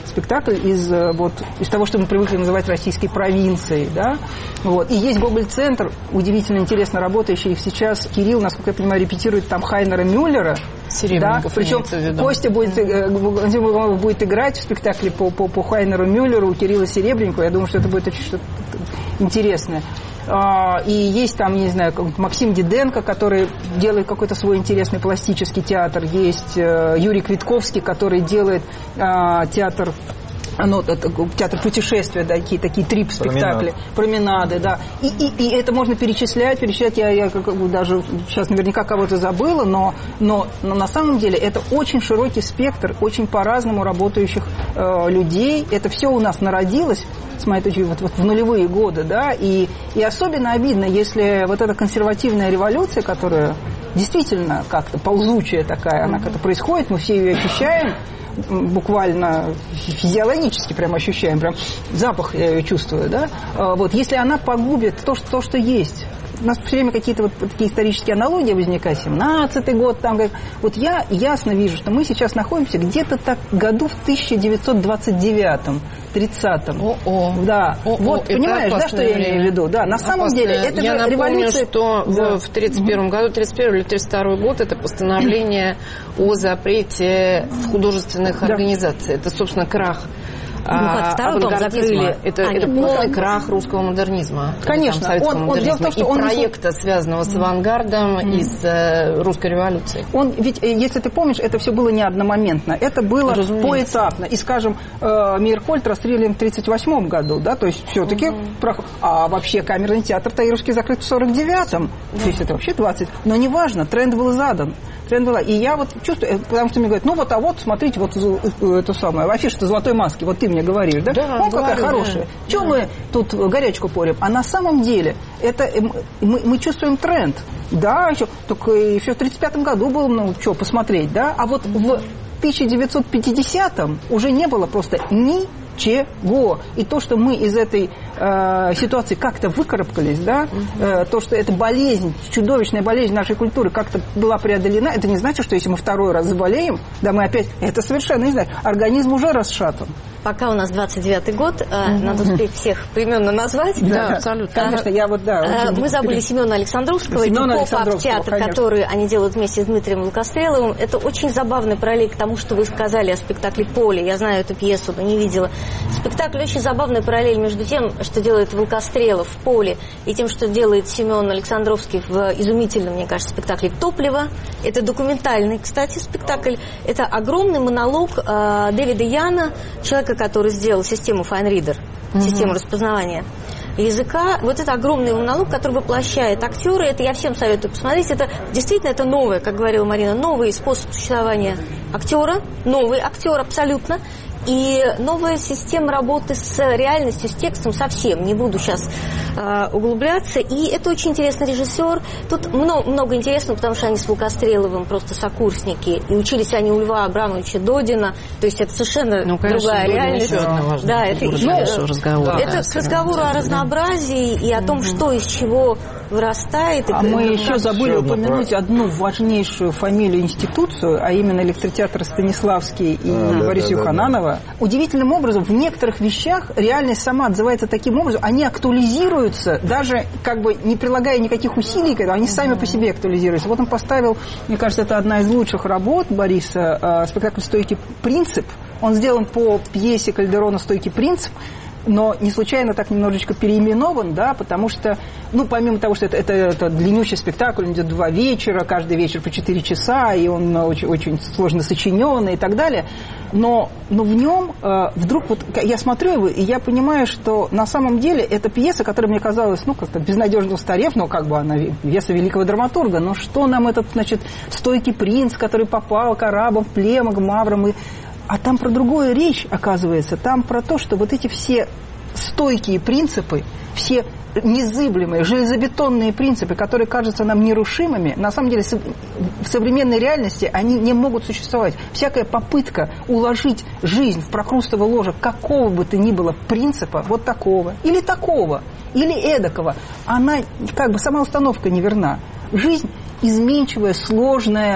спектакль из, вот, из того, что мы привыкли называть российской провинцией. Да? Вот. И есть Гоголь-центр, удивительно интересно работающий. Их сейчас Кирилл, насколько я понимаю, репетирует там Хайнера Мюллера. Да? Причем Костя будет, mm-hmm. будет играть в спектакле по, по, по Хайнеру Мюллеру у Кирилла Серебренникова. Я думаю, что это будет очень что-то интересное. И есть там, не знаю, Максим Диденко, который делает какой-то свой интересный пластический театр. Есть Юрий Квитковский, который делает театр... Ну, это, театр путешествия, да, такие, такие трип-спектакли, променады, да. И, и, и это можно перечислять, перечислять, я, я как бы даже сейчас наверняка кого-то забыла, но, но, но на самом деле это очень широкий спектр, очень по-разному работающих э, людей. Это все у нас народилось, с моей точки зрения, вот, вот в нулевые годы, да, и, и особенно обидно, если вот эта консервативная революция, которая действительно как-то ползучая такая, она как-то происходит, мы все ее ощущаем, буквально физиологически прям ощущаем, прям запах я ее чувствую, да, вот, если она погубит то, что, то, что есть. У нас все время какие-то вот такие исторические аналогии возникают, семнадцатый год, там, как... вот я ясно вижу, что мы сейчас находимся где-то так году в тысяча девятьсот двадцать девятом, тридцатом. О-о. Да. О-о. Вот, это понимаешь, да, что время. Я имею в виду? Да, на опасное. Самом деле, это я же напомню, революция... что да. в тридцать первом году, тридцать первый или тридцать второй год, это постановление о запрете художественных да. организаций. Это, собственно, крах. Ну, как второй том закрыли. Это, а, это полный ну, крах русского модернизма. Конечно. Там, советского он, модернизма. Он, том, что и он проекта, связанного с авангардом mm. и с э, русской революцией. Он, ведь, если ты помнишь, это все было не одномоментно. Это было Разумеется. Поэтапно. И, скажем, э, Мейерхольд расстрелян в тридцать восьмом году, да, то есть все-таки... Mm-hmm. Прох... А вообще камерный театр Таировский закрыт в сорок девятом. Mm-hmm. То есть это вообще двадцать. Но неважно, тренд был задан. Тренд был. И я вот чувствую, потому что мне говорят, ну вот, а вот, смотрите, вот это самое, афиша-то «Золотой маски», вот ты мне говоришь, да? Да, о, какая хорошая. Да. Чего да. мы тут горячку порим? А на самом деле это мы, мы чувствуем тренд. Да, еще, только еще в тридцать пятом году было, ну, что, посмотреть, да? А вот в тысяча девятьсот пятидесятом уже не было просто ничего. И то, что мы из этой э, ситуации как-то выкарабкались, да, э, то, что эта болезнь, чудовищная болезнь нашей культуры как-то была преодолена, это не значит, что если мы второй раз заболеем, да, мы опять... Это совершенно не значит. Организм уже расшатан. Пока у нас двадцать девятый год, mm-hmm. надо успеть всех поименно назвать. Да, да, абсолютно. Конечно, я вот, да. Мы забыли Семена Александровского, Семена это поп-арт-театр, который они делают вместе с Дмитрием Волкостреловым. Это очень забавный параллель к тому, что вы сказали о спектакле «Поле». Я знаю эту пьесу, но не видела. Спектакль очень забавная параллель между тем, что делает Волкострелов в «Поле», и тем, что делает Семен Александровский в изумительном, мне кажется, спектакле «Топливо». Это документальный, кстати, спектакль. Это огромный монолог э, Дэвида Яна, человека, который сделал систему FineReader, mm-hmm. систему распознавания языка. Вот это огромный монолог, который воплощает актера. Это я всем советую посмотреть. Это действительно это новое, как говорила Марина, новый способ существования актера, новый актер абсолютно. И новая система работы с реальностью, с текстом совсем. Не буду сейчас э, углубляться. И это очень интересный режиссер. Тут много, много интересного, потому что они с Волкостреловым просто сокурсники. И учились они у Льва Абрамовича Додина. То есть это совершенно ну, конечно, другая Додин реальность. Еще одна важная да, это, ну, разговор. Да, это к разговору о разнообразии и о том, что из чего вырастает. А и мы еще как... забыли еще упомянуть одну важнейшую фамилию, институцию, а именно электротеатр Станиславский и а, Борис да, Юхананова. Да, да. Удивительным образом в некоторых вещах реальность сама отзывается таким образом, они актуализируются, даже как бы не прилагая никаких усилий, когда они сами по себе актуализируются. Вот он поставил, мне кажется, это одна из лучших работ Бориса, спектакль «Стойкий принцип». Он сделан по пьесе Кальдерона «Стойкий принцип», но не случайно так немножечко переименован, да, потому что, ну, помимо того, что это, это, это длиннющий спектакль, он идет два вечера, каждый вечер по четыре часа, и он очень, очень сложно сочиненный и так далее, но, но в нем э, вдруг вот я смотрю его, и я понимаю, что на самом деле эта пьеса, которая мне казалась, ну, как-то безнадежно устарев, но как бы она пьеса великого драматурга, но что нам этот, значит, стойкий принц, который попал к арабам, в плен, к маврам, и а там про другое речь, оказывается. Там про то, что вот эти все стойкие принципы, все незыблемые, железобетонные принципы, которые кажутся нам нерушимыми, на самом деле в современной реальности они не могут существовать. Всякая попытка уложить жизнь в прокрустово ложе какого бы то ни было принципа, вот такого, или такого, или эдакого, она как бы сама установка неверна. Жизнь изменчивая, сложная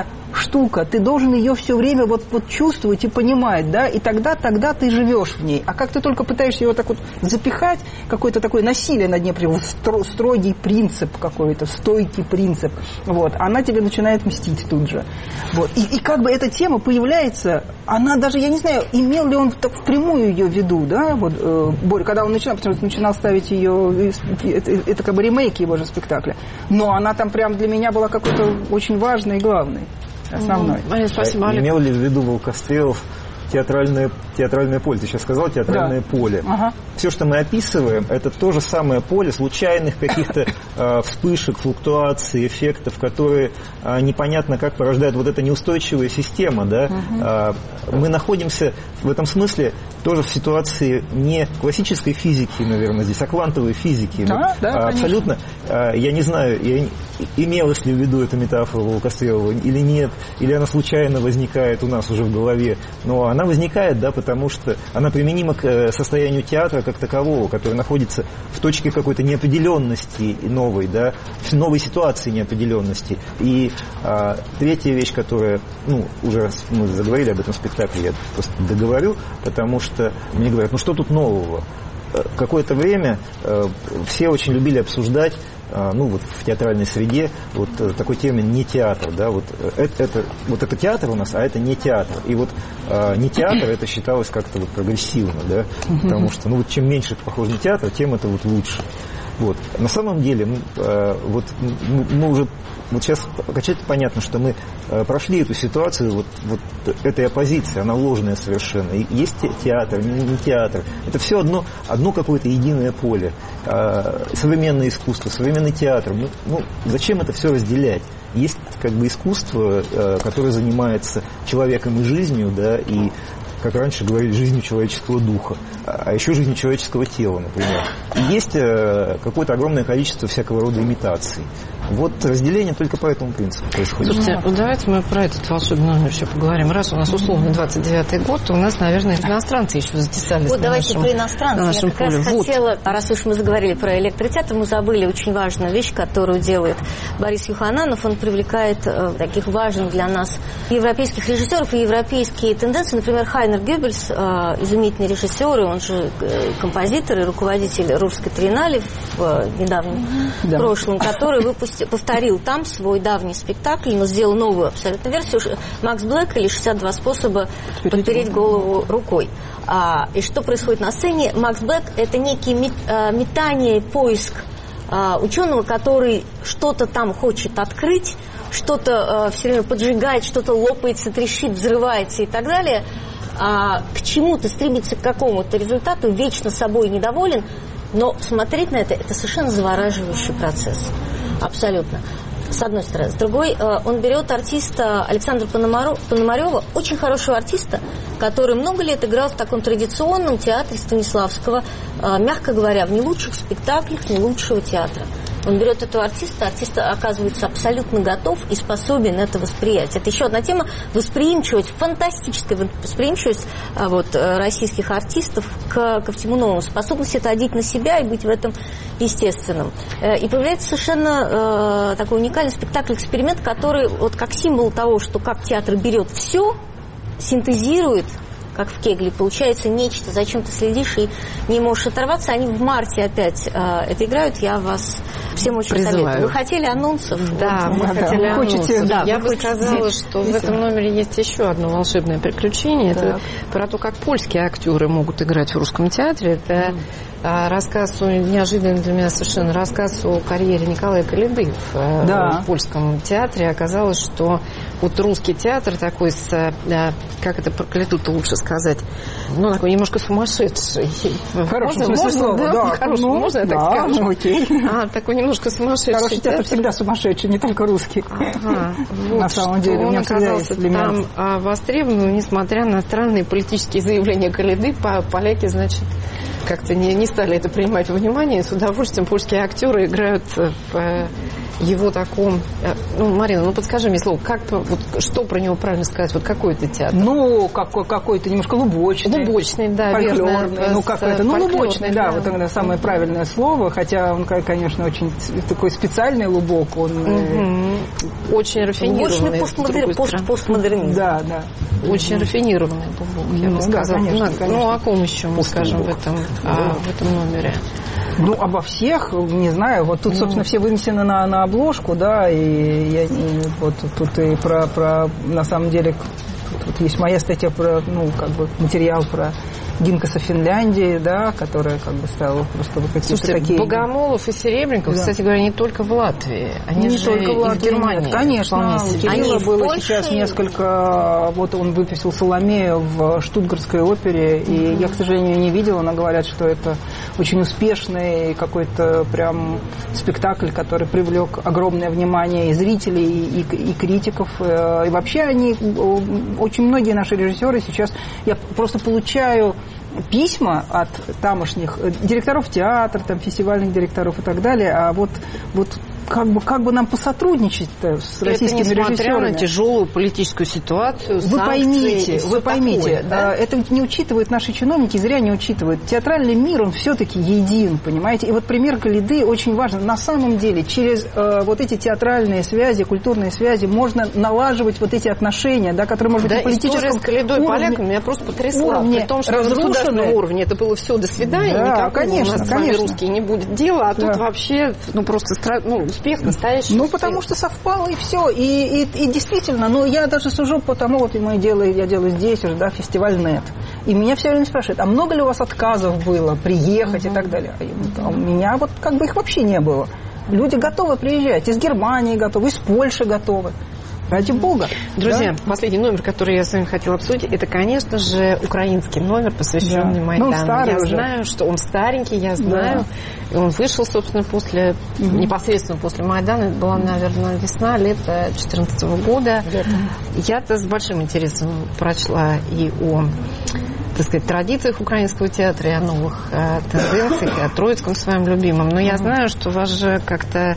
штука, ты должен ее все время вот, вот чувствовать и понимать, да, и тогда, тогда ты живешь в ней. А как ты только пытаешься ее так вот запихать, какое-то такое насилие над ней, прям строгий принцип какой-то, стойкий принцип, вот, она тебе начинает мстить тут же. Вот. И, и как бы эта тема появляется, она даже, я не знаю, имел ли он так впрямую ее в виду, да, вот, э, Боря, когда он начинал, потому что начинал ставить ее, это, это как бы ремейк его же спектакля, но она там прям для меня была какой-то очень важной и главной, основной. Марина, спасибо, Олег. Имел ли в виду Волкострелов театральное, театральное поле? Ты сейчас сказал театральное да. поле. Ага. Все, что мы описываем, это то же самое поле случайных каких-то э, вспышек, флуктуаций, эффектов, которые э, непонятно как порождают вот эта неустойчивая система. Да? Угу. Э, мы находимся в этом смысле тоже в ситуации не классической физики, наверное, здесь, а квантовой физики. Да, да, а, абсолютно. Э, я не знаю, я, имелась ли в виду эта метафора Волкострелова или нет, или она случайно возникает у нас уже в голове, но она возникает, да, потому что она применима к состоянию театра как такового, который находится в точке какой-то неопределенности новой, да, в новой ситуации неопределенности. И а, третья вещь, которая, ну, уже мы заговорили об этом спектакле, я просто договорю, потому что мне говорят, ну что тут нового? Какое-то время э, все очень любили обсуждать, э, ну вот в театральной среде, вот э, такой термин не театр, да, вот это, это, вот это театр у нас, а это не театр. И вот э, не театр это считалось как-то вот прогрессивно, да, потому что, ну вот чем меньше это похоже на театр, тем это вот лучше. Вот. На самом деле, мы, э, вот, мы, мы уже вот сейчас окончательно понятно, что мы э, прошли эту ситуацию вот, вот этой оппозиции, она ложная совершенно. И есть театр, не, не театр. Это все одно, одно какое-то единое поле. Э, современное искусство, современный театр. Ну, ну, зачем это все разделять? Есть как бы искусство, э, которое занимается человеком и жизнью, да, и как раньше говорили, жизнью человеческого духа, а еще жизнью человеческого тела, например. И есть э, какое-то огромное количество всякого рода имитаций. Вот разделение только по этому принципу происходит. Слушайте, ну, давайте мы про этот волшебный номер еще поговорим. Раз у нас условно двадцать девятый год, то у нас, наверное, иностранцы еще затесались. Вот на давайте нашем, про иностранцев. Я как поле. раз Вот. хотела, раз уж мы заговорили про электротеатр, мы забыли очень важную вещь, которую делает Борис Юхананов. Он привлекает э, таких важных для нас европейских режиссеров и европейские тенденции. Например, Хайнер Гёббельс, э, изумительный режиссер, и он же э, композитор и руководитель Русской триеннале в э, недавнем да. прошлом, который выпустил повторил там свой давний спектакль, но сделал новую абсолютно версию «Макс Блэк» или «шестьдесят два способа подпереть голову рукой». А, и что происходит на сцене? Макс Блэк – это некий мет, а, метание, поиск а, ученого, который что-то там хочет открыть, что-то а, все время поджигает, что-то лопается, трещит, взрывается и так далее, а, к чему-то стремится к какому-то результату, вечно собой недоволен, но смотреть на это – это совершенно завораживающий процесс. Абсолютно. С одной стороны. С другой, он берет артиста Александра Пономарева, очень хорошего артиста, который много лет играл в таком традиционном театре Станиславского, мягко говоря, в не лучших спектаклях, не лучшего театра. Он берет этого артиста, артист оказывается абсолютно готов и способен это восприять. Это еще одна тема – восприимчивость, фантастическая восприимчивость вот, российских артистов к, ко всему новому. Способность это одеть на себя и быть в этом естественным. И появляется совершенно э, такой уникальный спектакль-эксперимент, который вот как символ того, что как театр берет все, синтезирует, как в Кегле, получается нечто, за чем ты следишь и не можешь оторваться. Они в марте опять э, это играют, я вас всем очень призываю. Советую. Вы хотели анонсов? Да, вот, мы да, хотели да. анонсов. Хочете, да, я вы бы хотите сказала, здесь. что в этом номере есть еще одно волшебное приключение. Так. Это про то, как польские актеры могут играть в русском театре. Это mm. рассказ, неожиданный для меня совершенно рассказ о карьере Николая Коляды в, да. в польском театре. Оказалось, что вот русский театр такой, с, как это про Коляду-то лучше сказать, ну, такой немножко сумасшедший. В хорошем можно, смысле можно, слова, да, да. в хорошем, ну, можно я так да, скажу? Ну, окей. А, такой немножко сумасшедший Хороший театр театр. всегда сумасшедший, не только русский. Ага, вот, на самом деле, он оказался там а, востребованным, несмотря на странные политические заявления Коляды. Поляки, значит, как-то не, не стали это принимать во внимание. С удовольствием польские актеры играют в его таком... Ну, Марина, ну подскажи мне слово, как, вот, что про него правильно сказать? Вот какой это театр? Ну, какой, какой-то немножко лубочный. Лубочный, да, фольклорный. верно. Ну, как это? Ну, лубочный, да, да, вот это самое правильное слово, хотя он, конечно, очень такой специальный лубок. Он угу. Очень рафинированный. Постмодер... Пост, постмодернизм. Да, да. Очень рафинированный лубок, я ну, бы сказала. Да, конечно, ну, конечно. ну, о ком еще мы скажем в этом, а, в этом номере? Ну, обо всех, не знаю, вот тут, собственно, все вынесены на, на обложку, да, и, я, и вот тут и про, про, на самом деле, тут, тут есть моя статья про, ну, как бы, материал про Гинкаса Финляндии, да, которая как бы стала просто вот какие-то Слушайте, такие... Богомолов и Серебренников, да. Кстати говоря, не только в Латвии, они не же только в Латвии, и в Германии. Нет, конечно, у Кирилла было Польше... сейчас несколько... Вот он выпустил «Соломею» в Штутгартской опере, и mm-hmm. я, к сожалению, не видела, но говорят, что это очень успешный какой-то прям спектакль, который привлек огромное внимание и зрителей, и, и, и критиков. И вообще они, очень многие наши режиссеры сейчас, я просто получаю письма от тамошних директоров театра, там, фестивальных директоров и так далее, а вот, вот как бы, как бы нам посотрудничать-то с российскими это несмотря режиссерами? На тяжелую политическую ситуацию, вы поймите, вы поймите, такое, да? Это ведь не учитывают наши чиновники, зря не учитывают. Театральный мир, он все-таки един, понимаете? И вот пример Коляды очень важен. На самом деле, через э, вот эти театральные связи, культурные связи можно налаживать вот эти отношения, да, которые, может быть, да, на политическом история с Колядой и поляками меня просто потрясла. При том, что на государственном уровне это было все, до свидания, да, никакого конечно, у нас конечно. с вами русские не будет дела, а да. тут вообще, ну, просто ну, успех настоящий. Ну, потому что совпало, и все. И, и, и действительно, ну, я даже сужу по тому, вот мы делаем, я делаю здесь уже, да, фестиваль НЕТ. И меня все время спрашивают, а много ли у вас отказов было приехать mm-hmm. и так далее? А у меня вот как бы их вообще не было. Люди готовы приезжать, из Германии готовы, из Польши готовы. Ради бога. Друзья, да? последний номер, который я с вами хотела обсудить, это, конечно же, украинский номер, посвященный да. Майдану. Ну, старый я уже. знаю, что он старенький, я знаю. Да. И он вышел, собственно, после, угу. непосредственно после Майдана. Это была, наверное, весна, лето две тысячи четырнадцатого года. Лето. Я-то с большим интересом прочла и о, так сказать, традициях украинского театра, и о новых э, тенденциях, и о Троицком своем любимом. Но угу. я знаю, что вас же как-то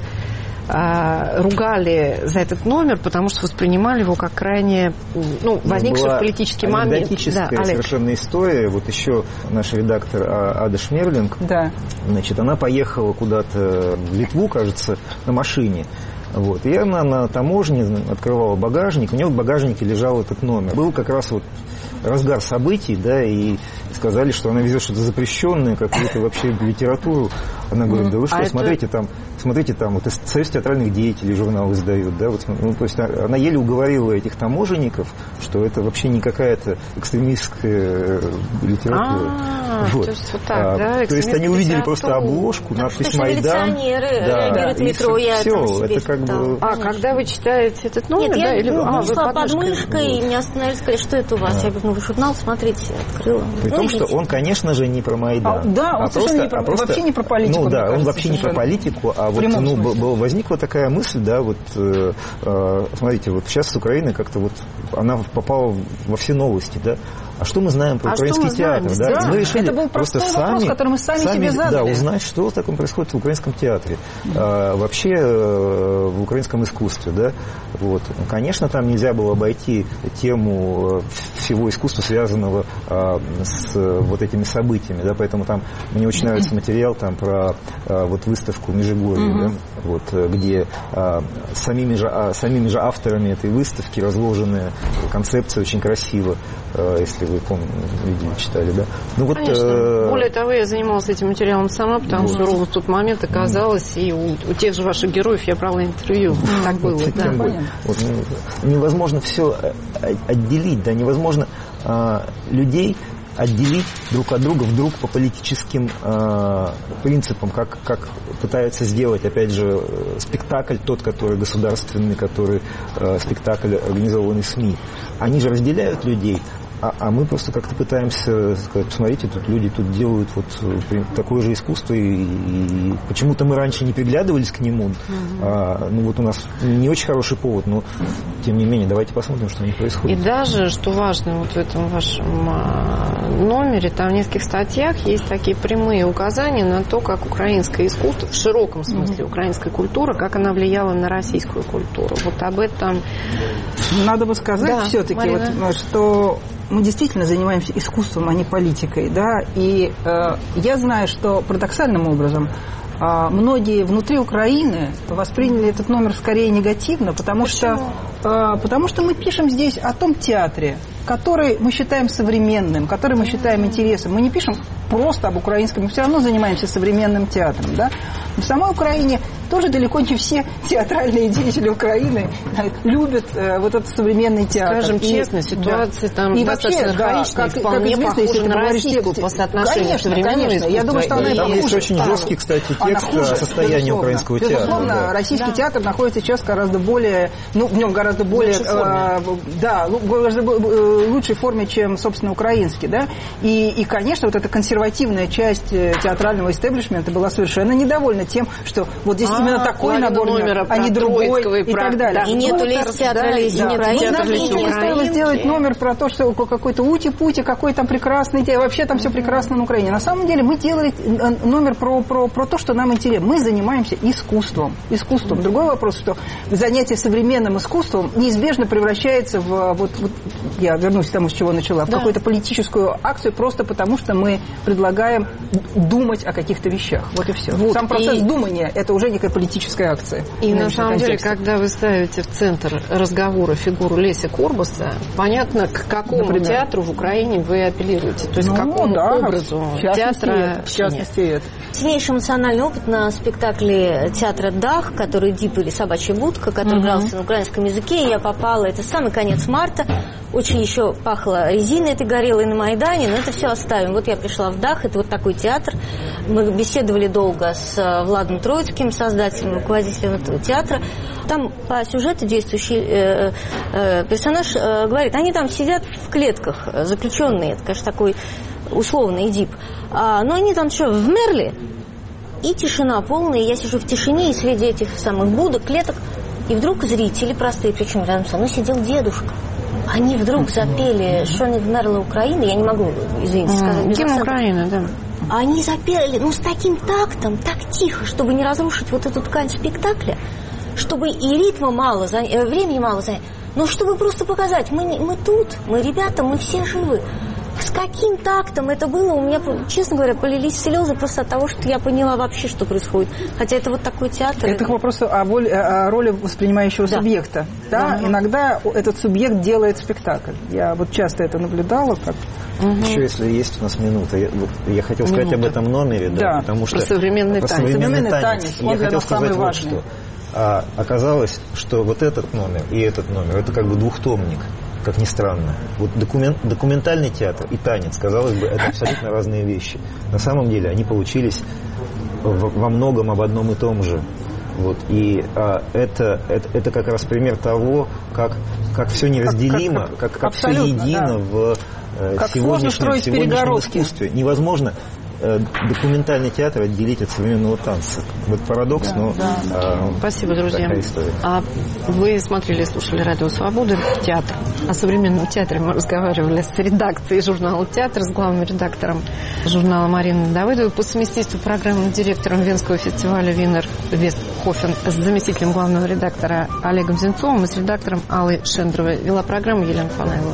ругали за этот номер, потому что воспринимали его как крайне, ну, возникший в политический момент. Анекдотическая да, совершенно история. Вот еще наш редактор Ада Шмерлинг, да. значит, она поехала куда-то в Литву, кажется, на машине. Вот. И она на таможне открывала багажник, у нее в багажнике лежал этот номер. Был как раз вот разгар событий, да, и сказали, что она везет что-то запрещенное, какую-то вообще литературу. Она говорит, да вы что, а смотрите, это... там, смотрите, там вот Союз театральных деятелей журнал издают, да, вот, ну, то есть она еле уговорила этих таможенников, что это вообще не какая-то экстремистская литература. А, вот. То есть вот так, а, да? То есть они увидели просто обложку, надпись «Майдан». Да, реагируют метро, я все, это как бы... А, когда вы читаете этот номер, Нет, да? я Или... ну, а, шла под мышкой, и меня остановили, сказали, что это у вас? Я говорю, ну вы журнал смотрите, открыла. При том, что он, конечно же, не про Майдан. А, да, он а совершенно просто, не про, а просто, вообще не про политику. Ну да, кажется, он вообще не про политику, а вот ну, был, возникла такая мысль, да, вот э, э, смотрите, вот сейчас с Украины как-то вот она попала во все новости, да. А что мы знаем про а украинский театр? Знаем? Да? Да, мы решили это был просто простой сами, вопрос, который мы сами, сами себе задали. Да, узнать, что такое происходит в украинском театре, mm-hmm. а, вообще э, в украинском искусстве. Да? Вот. Конечно, там нельзя было обойти тему всего искусства, связанного а, с вот этими событиями. Да? Поэтому там мне очень нравится материал там, про а, вот, выставку в Межигорье, mm-hmm. да? вот, где а, самими, же, а, самими же авторами этой выставки разложены концепции очень красиво, а, если вы помните, видели, читали, да? Ну, вот, конечно. Э... Более того, я занималась этим материалом сама, потому вот. что ровно в тот момент оказалось, и у, у тех же ваших героев я брала интервью. Mm. Так было, вот, да. Вот, ну, невозможно все отделить, да, невозможно а, людей отделить друг от друга вдруг по политическим э, принципам, как, как пытаются сделать, опять же, спектакль тот, который государственный, который э, спектакль, организованный СМИ. Они же разделяют людей, А, а мы просто как-то пытаемся сказать, посмотрите, тут люди тут делают вот такое же искусство, и, и почему-то мы раньше не приглядывались к нему. Mm-hmm. А, ну вот у нас не очень хороший повод, но тем не менее, давайте посмотрим, что у них происходит. И даже, что важно вот в этом вашем номере, там в нескольких статьях есть такие прямые указания на то, как украинское искусство, в широком смысле mm-hmm. украинская культура, как она влияла на российскую культуру. Вот об этом... Надо бы сказать да, все-таки, вот, что... Мы действительно занимаемся искусством, а не политикой, да, и э, я знаю, что парадоксальным образом э, многие внутри Украины восприняли этот номер скорее негативно, потому Почему? что, э, потому что мы пишем здесь о том театре, который мы считаем современным, который мы считаем интересным. Мы не пишем просто об украинском, мы все равно занимаемся современным театром, да. В самой Украине тоже далеко не все театральные деятели Украины любят э, вот этот современный театр. Скажем и, честно, ситуация да. там и достаточно вообще, архаичная, да, вполне как, как похожа на российскую те, по соотношению конечно, современного конечно. искусства. Я думаю, что она и там хуже есть очень стала. жесткий, кстати, текст хуже, о состоянии безусловно. украинского театра. Безусловно, да. российский да. театр находится сейчас гораздо более, ну, в нем гораздо более, э, да, в гораздо лучшей форме, чем, собственно, украинский, да. И, и, конечно, вот эта консервативная часть театрального истеблишмента была совершенно недовольна тем, что вот здесь а, именно такой набор номера, а не другой и так далее. И нету лист театра лист Украины. Нам не стоило сделать номер про то, что какой-то ути-пути, какой там прекрасный день, вообще там все прекрасно на Украине. На самом деле мы делали номер про, про, про то, что нам интересно. Мы занимаемся искусством. Искусством. Другой вопрос, что занятие современным искусством неизбежно превращается в, вот, вот я вернусь к тому, с чего начала, в да. какую-то политическую акцию, просто потому что мы предлагаем думать о каких-то вещах. Вот и все. Вот. Сам процесс и... думания – это уже некая политическая акция. И на самом деле, когда вы ставите в центр разговора фигуру Леся Курбаса, понятно, к какому Например? театру в Украине вы апеллируете. То есть, ну, к какому да, образу театра. В частности, это. Сильнейший эмоциональный опыт на спектакле театра «Дах», который «Дип» или «Собачья будка», который угу. игрался на украинском языке. Я попала, это самый конец марта. Очень еще пахло резиной этой горелой на Майдане, но это все оставим. Вот я пришла в «Дах», это вот такой театр. Мы беседовали долго с Владом Троицким, создателем, руководителем этого театра. Там по сюжету действующий э, э, персонаж э, говорит, они там сидят в клетках, заключенные, это, конечно, такой условный дип. А, но они там что, вмерли? И тишина полная, я сижу в тишине, и среди этих самых будок, клеток, и вдруг зрители простые, причем рядом со мной сидел дедушка. Они вдруг запели «Что не вмерла Украина», я не могу, извините, сказать. Гимн Украины, да. Они запели, ну, с таким тактом, так тихо, чтобы не разрушить вот эту ткань спектакля, чтобы и ритма мало, времени мало занять, но чтобы просто показать, мы, мы тут, мы ребята, мы все живы. С каким тактом это было, у меня, честно говоря, полились слезы просто от того, что я поняла вообще, что происходит. Хотя это вот такой театр. Это к вопросу о, воле, о роли воспринимающего да. субъекта. Да? Да. Иногда этот субъект делает спектакль. Я вот часто это наблюдала. Как... Угу. Еще, если есть у нас минута, я, вот, я хотел сказать Минута. об этом номере, да, да. потому что... Про современный про танец. Современный танец. танец. Я хотел сказать вот что. А, оказалось, что вот этот номер и этот номер, это как бы двухтомник. Как ни странно. Вот документ, документальный театр и танец, казалось бы, это абсолютно разные вещи. На самом деле они получились в, во многом об одном и том же. Вот. И а, это, это, это как раз пример того, как, как все неразделимо, как, как, как, как все едино да. в э, сегодняшнем, сегодняшнем искусстве. Невозможно э, документальный театр отделить от современного танца. Вот парадокс, да, но да, да. А, спасибо, друзья. А вы смотрели и слушали «Радио Свобода», театр. О современном театре мы разговаривали с редакцией журнала «Театр», с главным редактором журнала Мариной Давыдовой, по совместительству программным директором Венского фестиваля «Винер Вестхофен», с заместителем главного редактора Олегом Зенцовым и с редактором Аллой Шендровой. Вела программу Елена Фанайлова.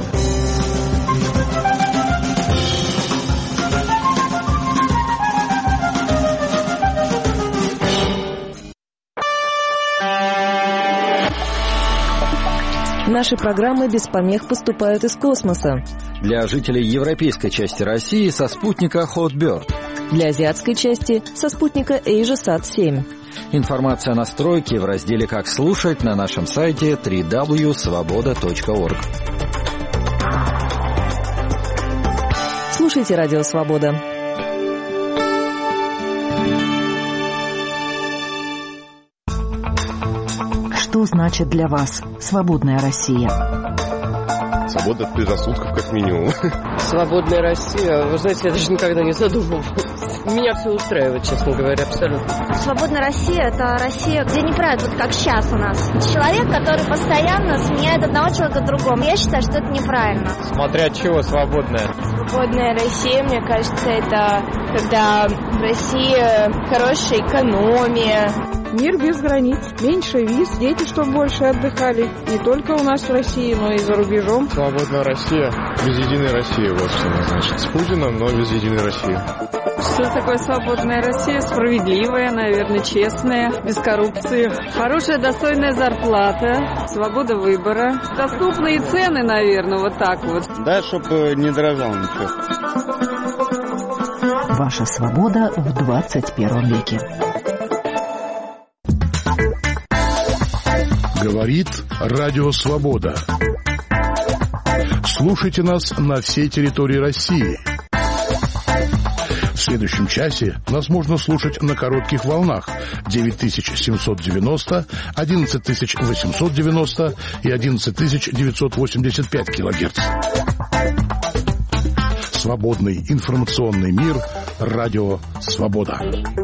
Наши программы без помех поступают из космоса. Для жителей европейской части России со спутника Hotbird. Для азиатской части со спутника AsiaSat семь. Информация о настройке в разделе «Как слушать» на нашем сайте дабл-ю дабл-ю дабл-ю точка свобода точка орг. Слушайте «Радио Свобода». Что значит для вас свободная Россия? Свобода от предрассудков, как минимум. Свободная Россия. Вы знаете, я даже никогда не задумывалась. Меня все устраивает, честно говоря, абсолютно. Свободная Россия – это Россия, где не правят, вот как сейчас у нас. Человек, который постоянно сменяет одного человека другому. Я считаю, что это неправильно. Смотря от чего свободная? Свободная Россия, мне кажется, это когда в России хорошая экономия. Мир без границ, меньше виз, дети, чтобы больше отдыхали. Не только у нас в России, но и за рубежом. Свободная Россия, без единой России, вот что она значит. С Путиным, но без единой России. Что такое свободная Россия? Справедливая, наверное, честная, без коррупции. Хорошая, достойная зарплата, свобода выбора. Доступные цены, наверное, вот так вот. Да, чтобы не дорожал ничего. Ваша свобода в двадцать первом веке. Говорит Радио Свобода. Слушайте нас на всей территории России. В следующем часе нас можно слушать на коротких волнах девять тысяч семьсот девяносто, одиннадцать тысяч восемьсот девяносто и одиннадцать тысяч девятьсот восемьдесят пять килогерц. Свободный информационный мир. Радио Свобода.